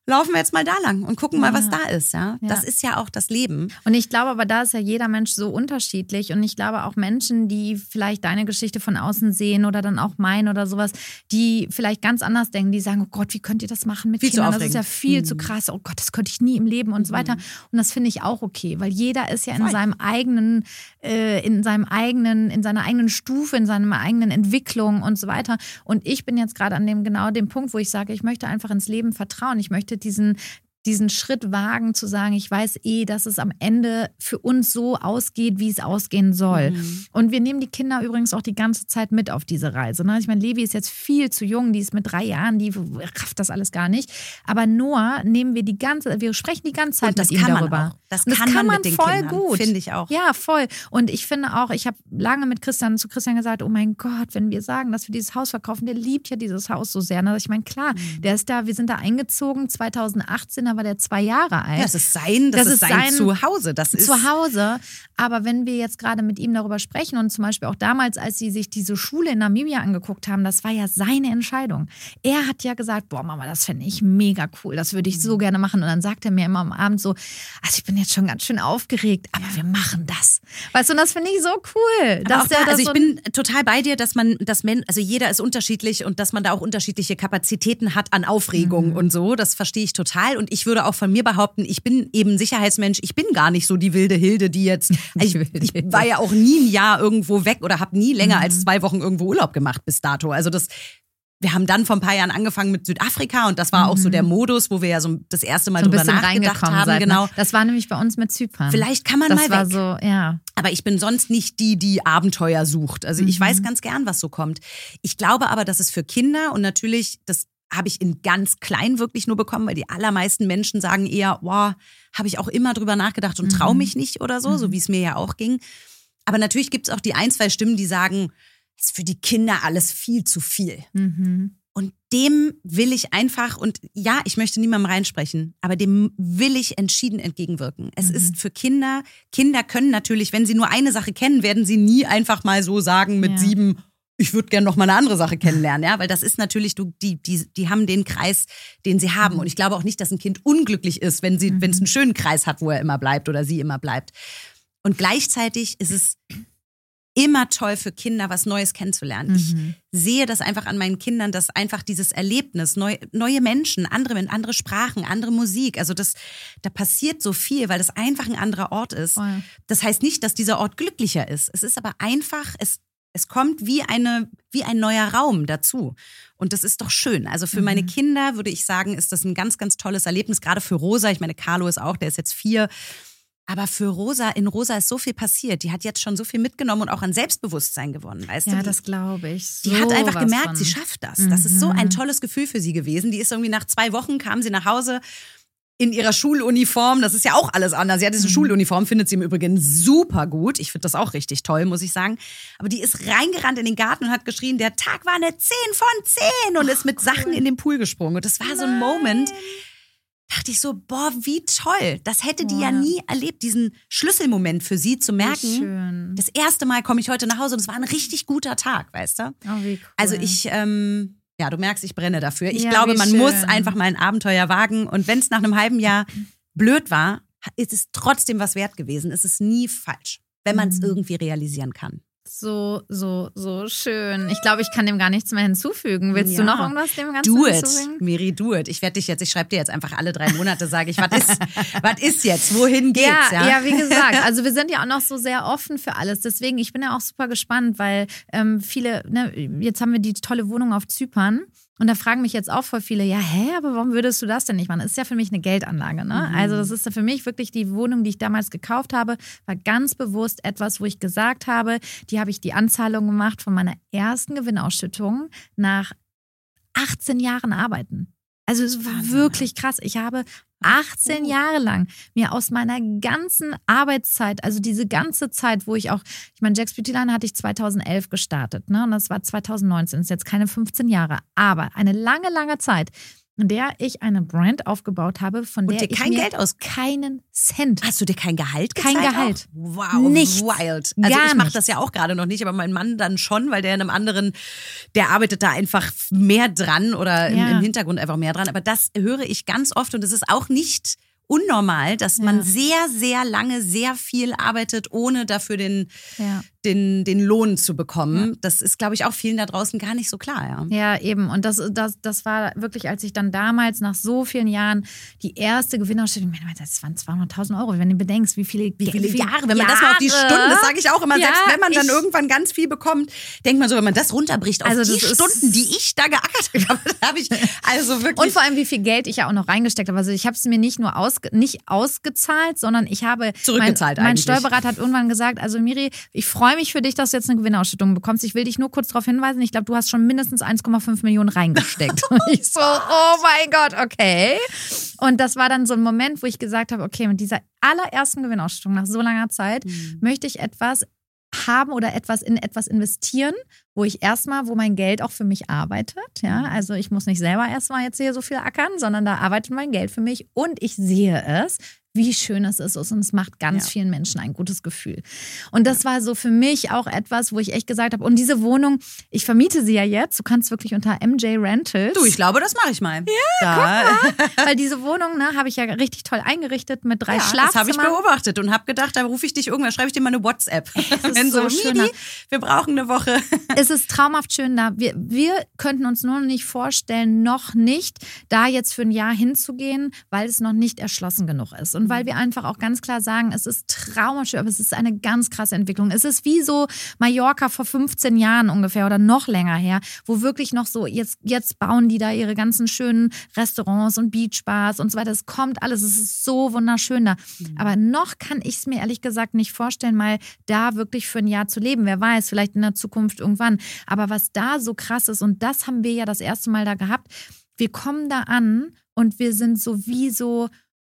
laufen wir jetzt mal da lang und gucken mal, was Ja. da ist. Ja? Ja. Das ist ja auch das Leben. Und ich glaube aber, da ist ja jeder Mensch so unterschiedlich. Und ich glaube auch Menschen, die vielleicht deine Geschichte von außen sehen oder dann auch meine oder sowas, die vielleicht ganz anders denken, die sagen, oh Gott, wie könnt ihr das machen mit Viel zu Kindern? Das ist aufregend. ja viel Mhm. zu krass. Oh Gott, das könnte ich nie im Leben und so weiter. Und das finde ich auch okay, weil jeder ist ja in Voll. seinem eigenen, äh, in seinem eigenen, in seiner eigenen Stufe, in seiner eigenen Entwicklung und so weiter. Und ich bin jetzt gerade an dem genau dem Punkt, wo ich sage, ich möchte einfach ins Leben vertrauen. Ich möchte diesen diesen Schritt wagen, zu sagen, ich weiß eh, dass es am Ende für uns so ausgeht, wie es ausgehen soll. Mhm. Und wir nehmen die Kinder übrigens auch die ganze Zeit mit auf diese Reise. Ne? Ich meine, Levi ist jetzt viel zu jung, die ist mit drei Jahren, die rafft das alles gar nicht. Aber Noah nehmen wir die ganze, wir sprechen die ganze Zeit Und das mit ihm kann man darüber. auch. Das Und das kann man man mit den voll Kindern, gut. finde ich auch. Ja, voll. Und ich finde auch, ich habe lange mit Christian, zu Christian gesagt, oh mein Gott, wenn wir sagen, dass wir dieses Haus verkaufen, der liebt ja dieses Haus so sehr. Ne? Ich meine, klar, Mhm. der ist da, wir sind da eingezogen, zweitausendachtzehn, da war der zwei Jahre alt. Ja, das ist sein, das, Das ist ist sein sein Zuhause. Das ist zu Hause. Aber wenn wir jetzt gerade mit ihm darüber sprechen und zum Beispiel auch damals, als sie sich diese Schule in Namibia angeguckt haben, das war ja seine Entscheidung. Er hat ja gesagt, boah Mama, das fände ich mega cool, das würde ich so gerne machen. Und dann sagt er mir immer am Abend so, also ich bin jetzt schon ganz schön aufgeregt, aber wir machen das. Weißt du, und das finde ich so cool. Aber auch Dass da, der das also ich so bin total bei dir, dass man, dass man, also jeder ist unterschiedlich und dass man da auch unterschiedliche Kapazitäten hat an Aufregung Mhm. und so. Das verstehe ich total. Und ich würde auch von mir behaupten, ich bin eben ein Sicherheitsmensch. Ich bin gar nicht so die wilde Hilde, die jetzt. Ich, ich war ja auch nie ein Jahr irgendwo weg oder habe nie länger Mhm. als zwei Wochen irgendwo Urlaub gemacht bis dato. Also das. Wir haben dann vor ein paar Jahren angefangen mit Südafrika und das war auch so der Modus, wo wir ja so das erste Mal so ein drüber bisschen nachgedacht reingekommen haben. seid. Ne? Genau. Das war nämlich bei uns mit Zypern. Vielleicht kann man das mal war weg. so, ja. Aber ich bin sonst nicht die, die Abenteuer sucht. Also ich Mhm. weiß ganz gern, was so kommt. Ich glaube aber, dass es für Kinder und natürlich, das habe ich in ganz klein wirklich nur bekommen, weil die allermeisten Menschen sagen eher, boah, habe ich auch immer drüber nachgedacht und traue mich nicht oder so, so wie es mir ja auch ging. Aber natürlich gibt es auch die ein, zwei Stimmen, die sagen, es ist für die Kinder alles viel zu viel. Mhm. Und dem will ich einfach, und ja, ich möchte niemandem reinsprechen, aber dem will ich entschieden entgegenwirken. Es Mhm. ist für Kinder, Kinder können natürlich, wenn sie nur eine Sache kennen, werden sie nie einfach mal so sagen mit Ja. sieben, ich würde gerne noch mal eine andere Sache kennenlernen, ja, weil das ist natürlich, du, die, die, die haben den Kreis, den sie haben. Und ich glaube auch nicht, dass ein Kind unglücklich ist, wenn sie, Mhm. wenn es einen schönen Kreis hat, wo er immer bleibt oder sie immer bleibt. Und gleichzeitig ist es immer toll für Kinder, was Neues kennenzulernen. Ich Mhm. sehe das einfach an meinen Kindern, dass einfach dieses Erlebnis, neu, neue Menschen, andere, andere Sprachen, andere Musik, also das, da passiert so viel, weil das einfach ein anderer Ort ist. Voll. Das heißt nicht, dass dieser Ort glücklicher ist. Es ist aber einfach, es, es kommt wie eine, wie ein neuer Raum dazu. Und das ist doch schön. Also für Mhm. meine Kinder würde ich sagen, ist das ein ganz, ganz tolles Erlebnis. Gerade für Rosa. Ich meine, Carlo ist auch, der ist jetzt vier. Aber für Rosa, in Rosa ist so viel passiert. Die hat jetzt schon so viel mitgenommen und auch an Selbstbewusstsein gewonnen, weißt du? Ja, Die- das glaube ich. Die hat einfach Sowas gemerkt, von. sie schafft das. Das ist so Mhm. ein tolles Gefühl für sie gewesen. Die ist irgendwie nach zwei Wochen, kam sie nach Hause in ihrer Schuluniform. Das ist ja auch alles anders. Sie hat diese Mhm. Schuluniform, findet sie im Übrigen super gut. Ich finde das auch richtig toll, muss ich sagen. Aber die ist reingerannt in den Garten und hat geschrien, der Tag war eine zehn von zehn und ist mit Sachen in den Pool gesprungen. Und das war so ein Moment, dachte ich so, boah, wie toll. Das hätte die ja Ja. nie erlebt, diesen Schlüsselmoment für sie zu Wie merken. schön. Das erste Mal komme ich heute nach Hause und es war ein richtig guter Tag, weißt du? Oh, wie cool. Also ich, ähm, ja, du merkst, ich brenne dafür. Ich Ja, glaube, wie man schön. muss einfach mal ein Abenteuer wagen. Und wenn es nach einem halben Jahr blöd war, ist es trotzdem was wert gewesen. Es ist nie falsch, wenn man es Mhm. irgendwie realisieren kann. So, so, so schön. Ich glaube, ich kann dem gar nichts mehr hinzufügen. Willst Ja. du noch irgendwas dem Ganzen Do it, hinzufügen? Miri, do it. Ich werde dich jetzt, ich schreibe dir jetzt einfach alle drei Monate, sage ich, was ist, was ist jetzt? Wohin geht's? Ja, ja, wie gesagt, also wir sind ja auch noch so sehr offen für alles. Deswegen, ich bin ja auch super gespannt, weil ähm, viele, ne, jetzt haben wir die tolle Wohnung auf Zypern. Und da fragen mich jetzt auch voll viele, ja, hä, aber warum würdest du das denn nicht machen? Das ist ja für mich eine Geldanlage, ne? Mhm. Also das ist für mich wirklich die Wohnung, die ich damals gekauft habe, war ganz bewusst etwas, wo ich gesagt habe, die habe ich die Anzahlung gemacht von meiner ersten Gewinnausschüttung nach achtzehn Jahren Arbeiten. Also es war Wahnsinn, wirklich krass. Ich habe achtzehn Jahre lang mir aus meiner ganzen Arbeitszeit, also diese ganze Zeit, wo ich auch, ich meine, Jack's Beauty Line hatte ich zweitausendelf gestartet, ne? Und das war zweitausendneunzehn, ist jetzt keine fünfzehn Jahre, aber eine lange, lange Zeit. in der ich eine Brand aufgebaut habe, von Und der dir ich kein mir Geld aus- keinen Cent. Hast du dir kein Gehalt Kein gezahlt? Gehalt. Auch? Wow, Nichts. wild. Also Gar ich mache nichts. das ja auch gerade noch nicht, aber mein Mann dann schon, weil der in einem anderen, der arbeitet da einfach mehr dran oder im, Ja. im Hintergrund einfach mehr dran. Aber das höre ich ganz oft und es ist auch nicht unnormal, dass man Ja. sehr, sehr lange sehr viel arbeitet, ohne dafür den, Ja. den, den Lohn zu bekommen. Das ist, glaube ich, auch vielen da draußen gar nicht so klar. Ja. Ja, eben. Und das, das, das war wirklich, als ich dann damals nach so vielen Jahren die erste Gewinnausstellung, ich meine, das waren zweihunderttausend Euro, wenn du bedenkst, wie viele, Wie viele wie Jahre, wenn man das mal auf die Jahre- Stunden, das sage ich auch immer, Ja, selbst wenn man dann ich- irgendwann ganz viel bekommt, denkt man so, wenn man das runterbricht auf Also die das ist- Stunden, die ich da geackert habe, da habe ich also wirklich... Und vor allem, wie viel Geld ich ja auch noch reingesteckt habe. Also ich habe es mir nicht nur ausge, nicht ausgezahlt, sondern ich habe Zurückgezahlt mein, mein eigentlich. Steuerberater hat irgendwann gesagt, also Miri, ich freue mich für dich, dass du jetzt eine Gewinnausschüttung bekommst. Ich will dich nur kurz darauf hinweisen, ich glaube, du hast schon mindestens eins Komma fünf Millionen reingesteckt. Und ich so, oh mein Gott, okay. Und das war dann so ein Moment, wo ich gesagt habe, okay, mit dieser allerersten Gewinnausschüttung nach so langer Zeit Mhm. möchte ich etwas haben oder etwas in etwas investieren, wo ich erstmal, wo mein Geld auch für mich arbeitet. Ja, also ich muss nicht selber erstmal jetzt hier so viel ackern, sondern da arbeitet mein Geld für mich und ich sehe es, wie schön es ist und es macht ganz Ja. vielen Menschen ein gutes Gefühl. Und das war so für mich auch etwas, wo ich echt gesagt habe, und diese Wohnung, ich vermiete sie ja jetzt, du kannst wirklich unter M J Rentals. Du, ich glaube, das mache ich mal. Ja, Weil diese Wohnung, ne, habe ich ja richtig toll eingerichtet mit drei ja, Schlafzimmern. das habe ich beobachtet und habe gedacht, da rufe ich dich irgendwann, schreibe ich dir mal eine WhatsApp. ist Wenn so, so schön, Miri, wir brauchen eine Woche. Es ist traumhaft schön da. Wir, wir könnten uns nur noch nicht vorstellen, noch nicht da jetzt für ein Jahr hinzugehen, weil es noch nicht erschlossen genug ist. Und weil wir einfach auch ganz klar sagen, es ist traumhaft schön, aber es ist eine ganz krasse Entwicklung. Es ist wie so Mallorca vor fünfzehn Jahren ungefähr oder noch länger her, wo wirklich noch so, jetzt, jetzt bauen die da ihre ganzen schönen Restaurants und Beachbars und so weiter. Es kommt alles, es ist so wunderschön da. Aber noch kann ich es mir ehrlich gesagt nicht vorstellen, mal da wirklich für ein Jahr zu leben. Wer weiß, vielleicht in der Zukunft irgendwann. Aber was da so krass ist, und das haben wir ja das erste Mal da gehabt, wir kommen da an und wir sind so wie so,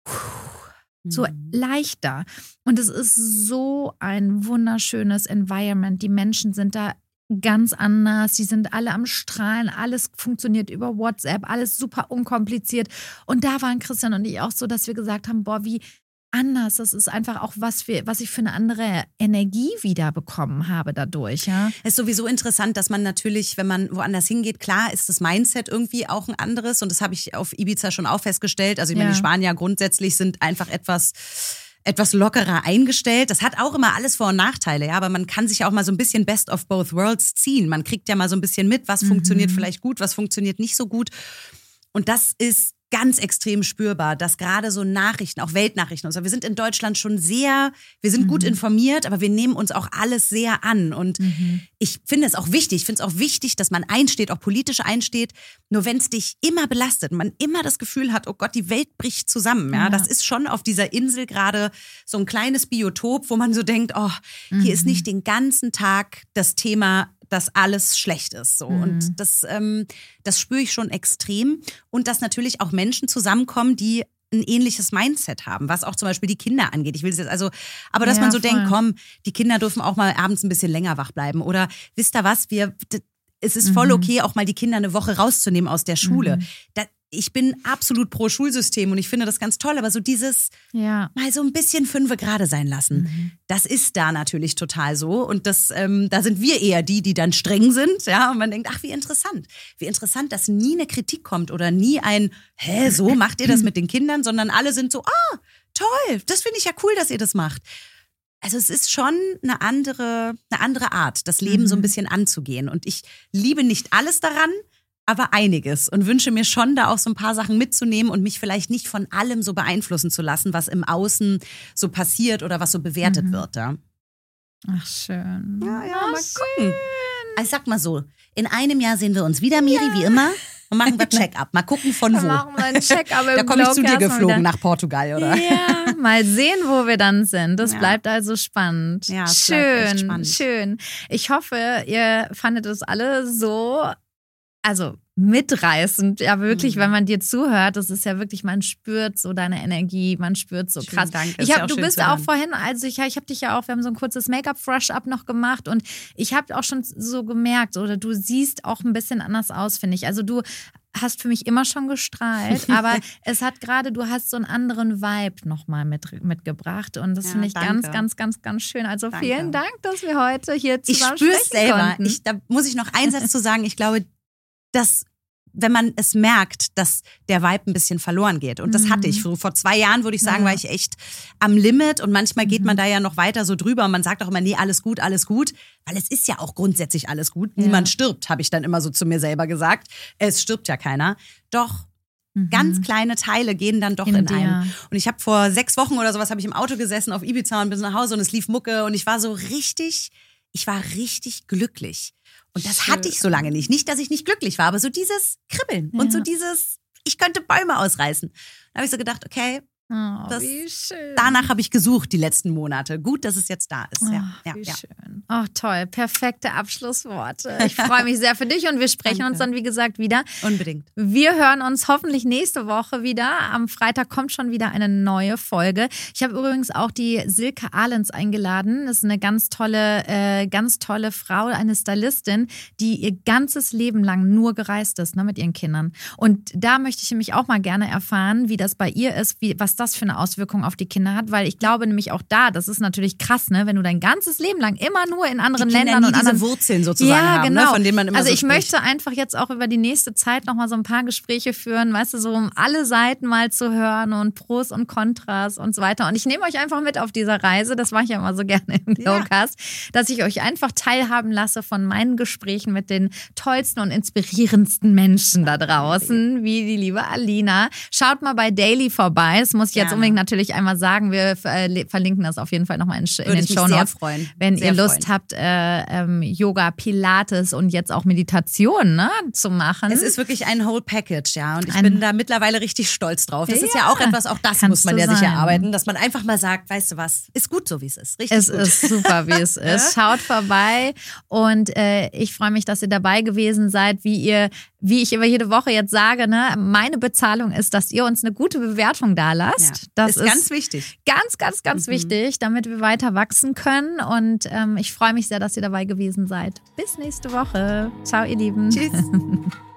so leichter. Und es ist so ein wunderschönes Environment. Die Menschen sind da ganz anders. Die sind alle am Strahlen. Alles funktioniert über WhatsApp. Alles super unkompliziert. Und da waren Christian und ich auch so, dass wir gesagt haben, boah, wie anders. Das ist einfach auch, was, wir, was ich für eine andere Energie wieder bekommen habe dadurch. Ja? Es ist sowieso interessant, dass man natürlich, wenn man woanders hingeht, klar ist das Mindset irgendwie auch ein anderes. Und das habe ich auf Ibiza schon auch festgestellt. Also ich meine, Ja. die Spanier grundsätzlich sind einfach etwas etwas lockerer eingestellt. Das hat auch immer alles Vor- und Nachteile, ja, aber man kann sich auch mal so ein bisschen Best of both worlds ziehen. Man kriegt ja mal so ein bisschen mit, was Mhm. funktioniert vielleicht gut, was funktioniert nicht so gut. Und das ist ganz extrem spürbar, dass gerade so Nachrichten, auch Weltnachrichten und so, wir sind in Deutschland schon sehr, wir sind gut informiert, aber wir nehmen uns auch alles sehr an. Und Mhm. ich finde es auch wichtig, ich finde es auch wichtig, dass man einsteht, auch politisch einsteht. Nur wenn es dich immer belastet, man immer das Gefühl hat, oh Gott, die Welt bricht zusammen. Ja, Ja. das ist schon auf dieser Insel gerade so ein kleines Biotop, wo man so denkt, oh, hier ist nicht den ganzen Tag das Thema, dass alles schlecht ist. So. Mhm. Und das, ähm, das spüre ich schon extrem. Und dass natürlich auch Menschen zusammenkommen, die ein ähnliches Mindset haben, was auch zum Beispiel die Kinder angeht. Ich will es jetzt also, aber dass Ja, man so voll. denkt, komm, die Kinder dürfen auch mal abends ein bisschen länger wach bleiben. Oder wisst ihr was, wir, d- es ist voll Mhm. okay, auch mal die Kinder eine Woche rauszunehmen aus der Schule. Mhm. Da, ich bin absolut pro Schulsystem und ich finde das ganz toll, aber so dieses Ja. mal so ein bisschen fünfe gerade sein lassen, Mhm. das ist da natürlich total so. Und das, ähm, da sind wir eher die, die dann streng sind, ja. Und man denkt, ach, wie interessant. Wie interessant, dass nie eine Kritik kommt oder nie ein, hä, so macht ihr das mit den Kindern, sondern alle sind so, ah, toll, das finde ich ja cool, dass ihr das macht. Also es ist schon eine andere, eine andere Art, das Leben Mhm. so ein bisschen anzugehen. Und ich liebe nicht alles daran, aber einiges und wünsche mir schon, da auch so ein paar Sachen mitzunehmen und mich vielleicht nicht von allem so beeinflussen zu lassen, was im Außen so passiert oder was so bewertet Mhm. wird. Ja, Ach, schön. ja, ja Ach, mal gucken. Also ich sag mal so, in einem Jahr sehen wir uns wieder, Miri, wie immer, und machen wir Check-up. Mal gucken von Dann wo. machen wir einen Check-up im Da komme ich zu dir Glowcast mal geflogen, wieder. nach Portugal, oder? Ja, mal sehen, wo wir dann sind. Das Ja. bleibt also spannend. Ja, es schön, bleibt echt spannend. schön. Ich hoffe, ihr fandet es alle so, also mitreißend, ja wirklich, Mhm. wenn man dir zuhört, das ist ja wirklich, man spürt so deine Energie, man spürt so Schönen krass. Dank, ist Ich ja hab, auch du schön bist zu auch hören. vorhin, also ich, ich habe dich ja auch, wir haben so ein kurzes Make-up-Fresh-Up noch gemacht und ich habe auch schon so gemerkt, oder du siehst auch ein bisschen anders aus, finde ich. Also du hast für mich immer schon gestrahlt, aber es hat gerade, du hast so einen anderen Vibe nochmal mit, mitgebracht und das ja, finde ich danke. ganz, ganz, ganz, ganz schön. Also danke. Vielen Dank, dass wir heute hier zusammen sprechen konnten. Ich spüre es selber. Ich, da muss ich noch einen Satz zu sagen. Ich glaube, dass wenn man es merkt, dass der Vibe ein bisschen verloren geht. Und das hatte ich. Vor zwei Jahren, würde ich sagen, ja. war ich echt am Limit. Und manchmal geht man da ja noch weiter so drüber. Und man sagt auch immer, nee, alles gut, alles gut. Weil es ist ja auch grundsätzlich alles gut. Ja. Niemand stirbt, habe ich dann immer so zu mir selber gesagt. Es stirbt ja keiner. Doch mhm. ganz kleine Teile gehen dann doch in, in einen. Und ich habe vor sechs Wochen oder sowas, habe ich im Auto gesessen auf Ibiza und bin nach Hause und es lief Mucke. Und ich war so richtig, ich war richtig glücklich. Und das Schön. hatte ich so lange nicht. Nicht, dass ich nicht glücklich war, aber so dieses Kribbeln ja. und so dieses, ich könnte Bäume ausreißen. Da habe ich so gedacht, okay, oh, das, wie schön. danach habe ich gesucht die letzten Monate. Gut, dass es jetzt da ist. Oh, ja, ja, wie ja. schön. Oh, toll. Perfekte Abschlussworte. Ich freue mich sehr für dich und wir sprechen Danke. uns dann, wie gesagt, wieder. Unbedingt. Wir hören uns hoffentlich nächste Woche wieder. Am Freitag kommt schon wieder eine neue Folge. Ich habe übrigens auch die Silke Ahlens eingeladen. Das ist eine ganz tolle, äh, ganz tolle Frau, eine Stylistin, die ihr ganzes Leben lang nur gereist ist, ne, mit ihren Kindern. Und da möchte ich nämlich auch mal gerne erfahren, wie das bei ihr ist, wie, was das für eine Auswirkung auf die Kinder hat, weil ich glaube nämlich auch da, das ist natürlich krass, ne, wenn du dein ganzes Leben lang immer nur in anderen die Ländern nie und diese anderen Wurzeln sozusagen ja, haben, genau. ne, von denen man immer also so ich spricht. möchte einfach jetzt auch über die nächste Zeit noch mal so ein paar Gespräche führen, weißt du, so um alle Seiten mal zu hören und Pros und Kontras und so weiter. Und ich nehme euch einfach mit auf dieser Reise, das mache ich ja immer so gerne im Glowcast, ja. dass ich euch einfach teilhaben lasse von meinen Gesprächen mit den tollsten und inspirierendsten Menschen da draußen, wie die liebe Alina. Schaut mal bei Daily vorbei, das muss ich jetzt ja. unbedingt natürlich einmal sagen, wir verlinken das auf jeden Fall nochmal in, in den Shownotes, wenn sehr ihr Lust freuen. habt, äh, ähm, Yoga, Pilates und jetzt auch Meditation, ne, zu machen. Es ist wirklich ein Whole Package, ja, und ich ein, bin da mittlerweile richtig stolz drauf. Das ja, ist ja auch etwas, auch das muss man ja sich erarbeiten, dass man einfach mal sagt, weißt du was, ist gut so, wie es ist. Richtig es gut. ist super, wie es ist. Schaut vorbei und äh, ich freue mich, dass ihr dabei gewesen seid, wie ihr, wie ich immer jede Woche jetzt sage, ne, meine Bezahlung ist, dass ihr uns eine gute Bewertung da lasst. Ja, das ist, ist ganz wichtig. Ganz, ganz, ganz mhm. wichtig, damit wir weiter wachsen können. Und ähm, ich freue mich sehr, dass ihr dabei gewesen seid. Bis nächste Woche. Ciao, ihr Lieben. Tschüss.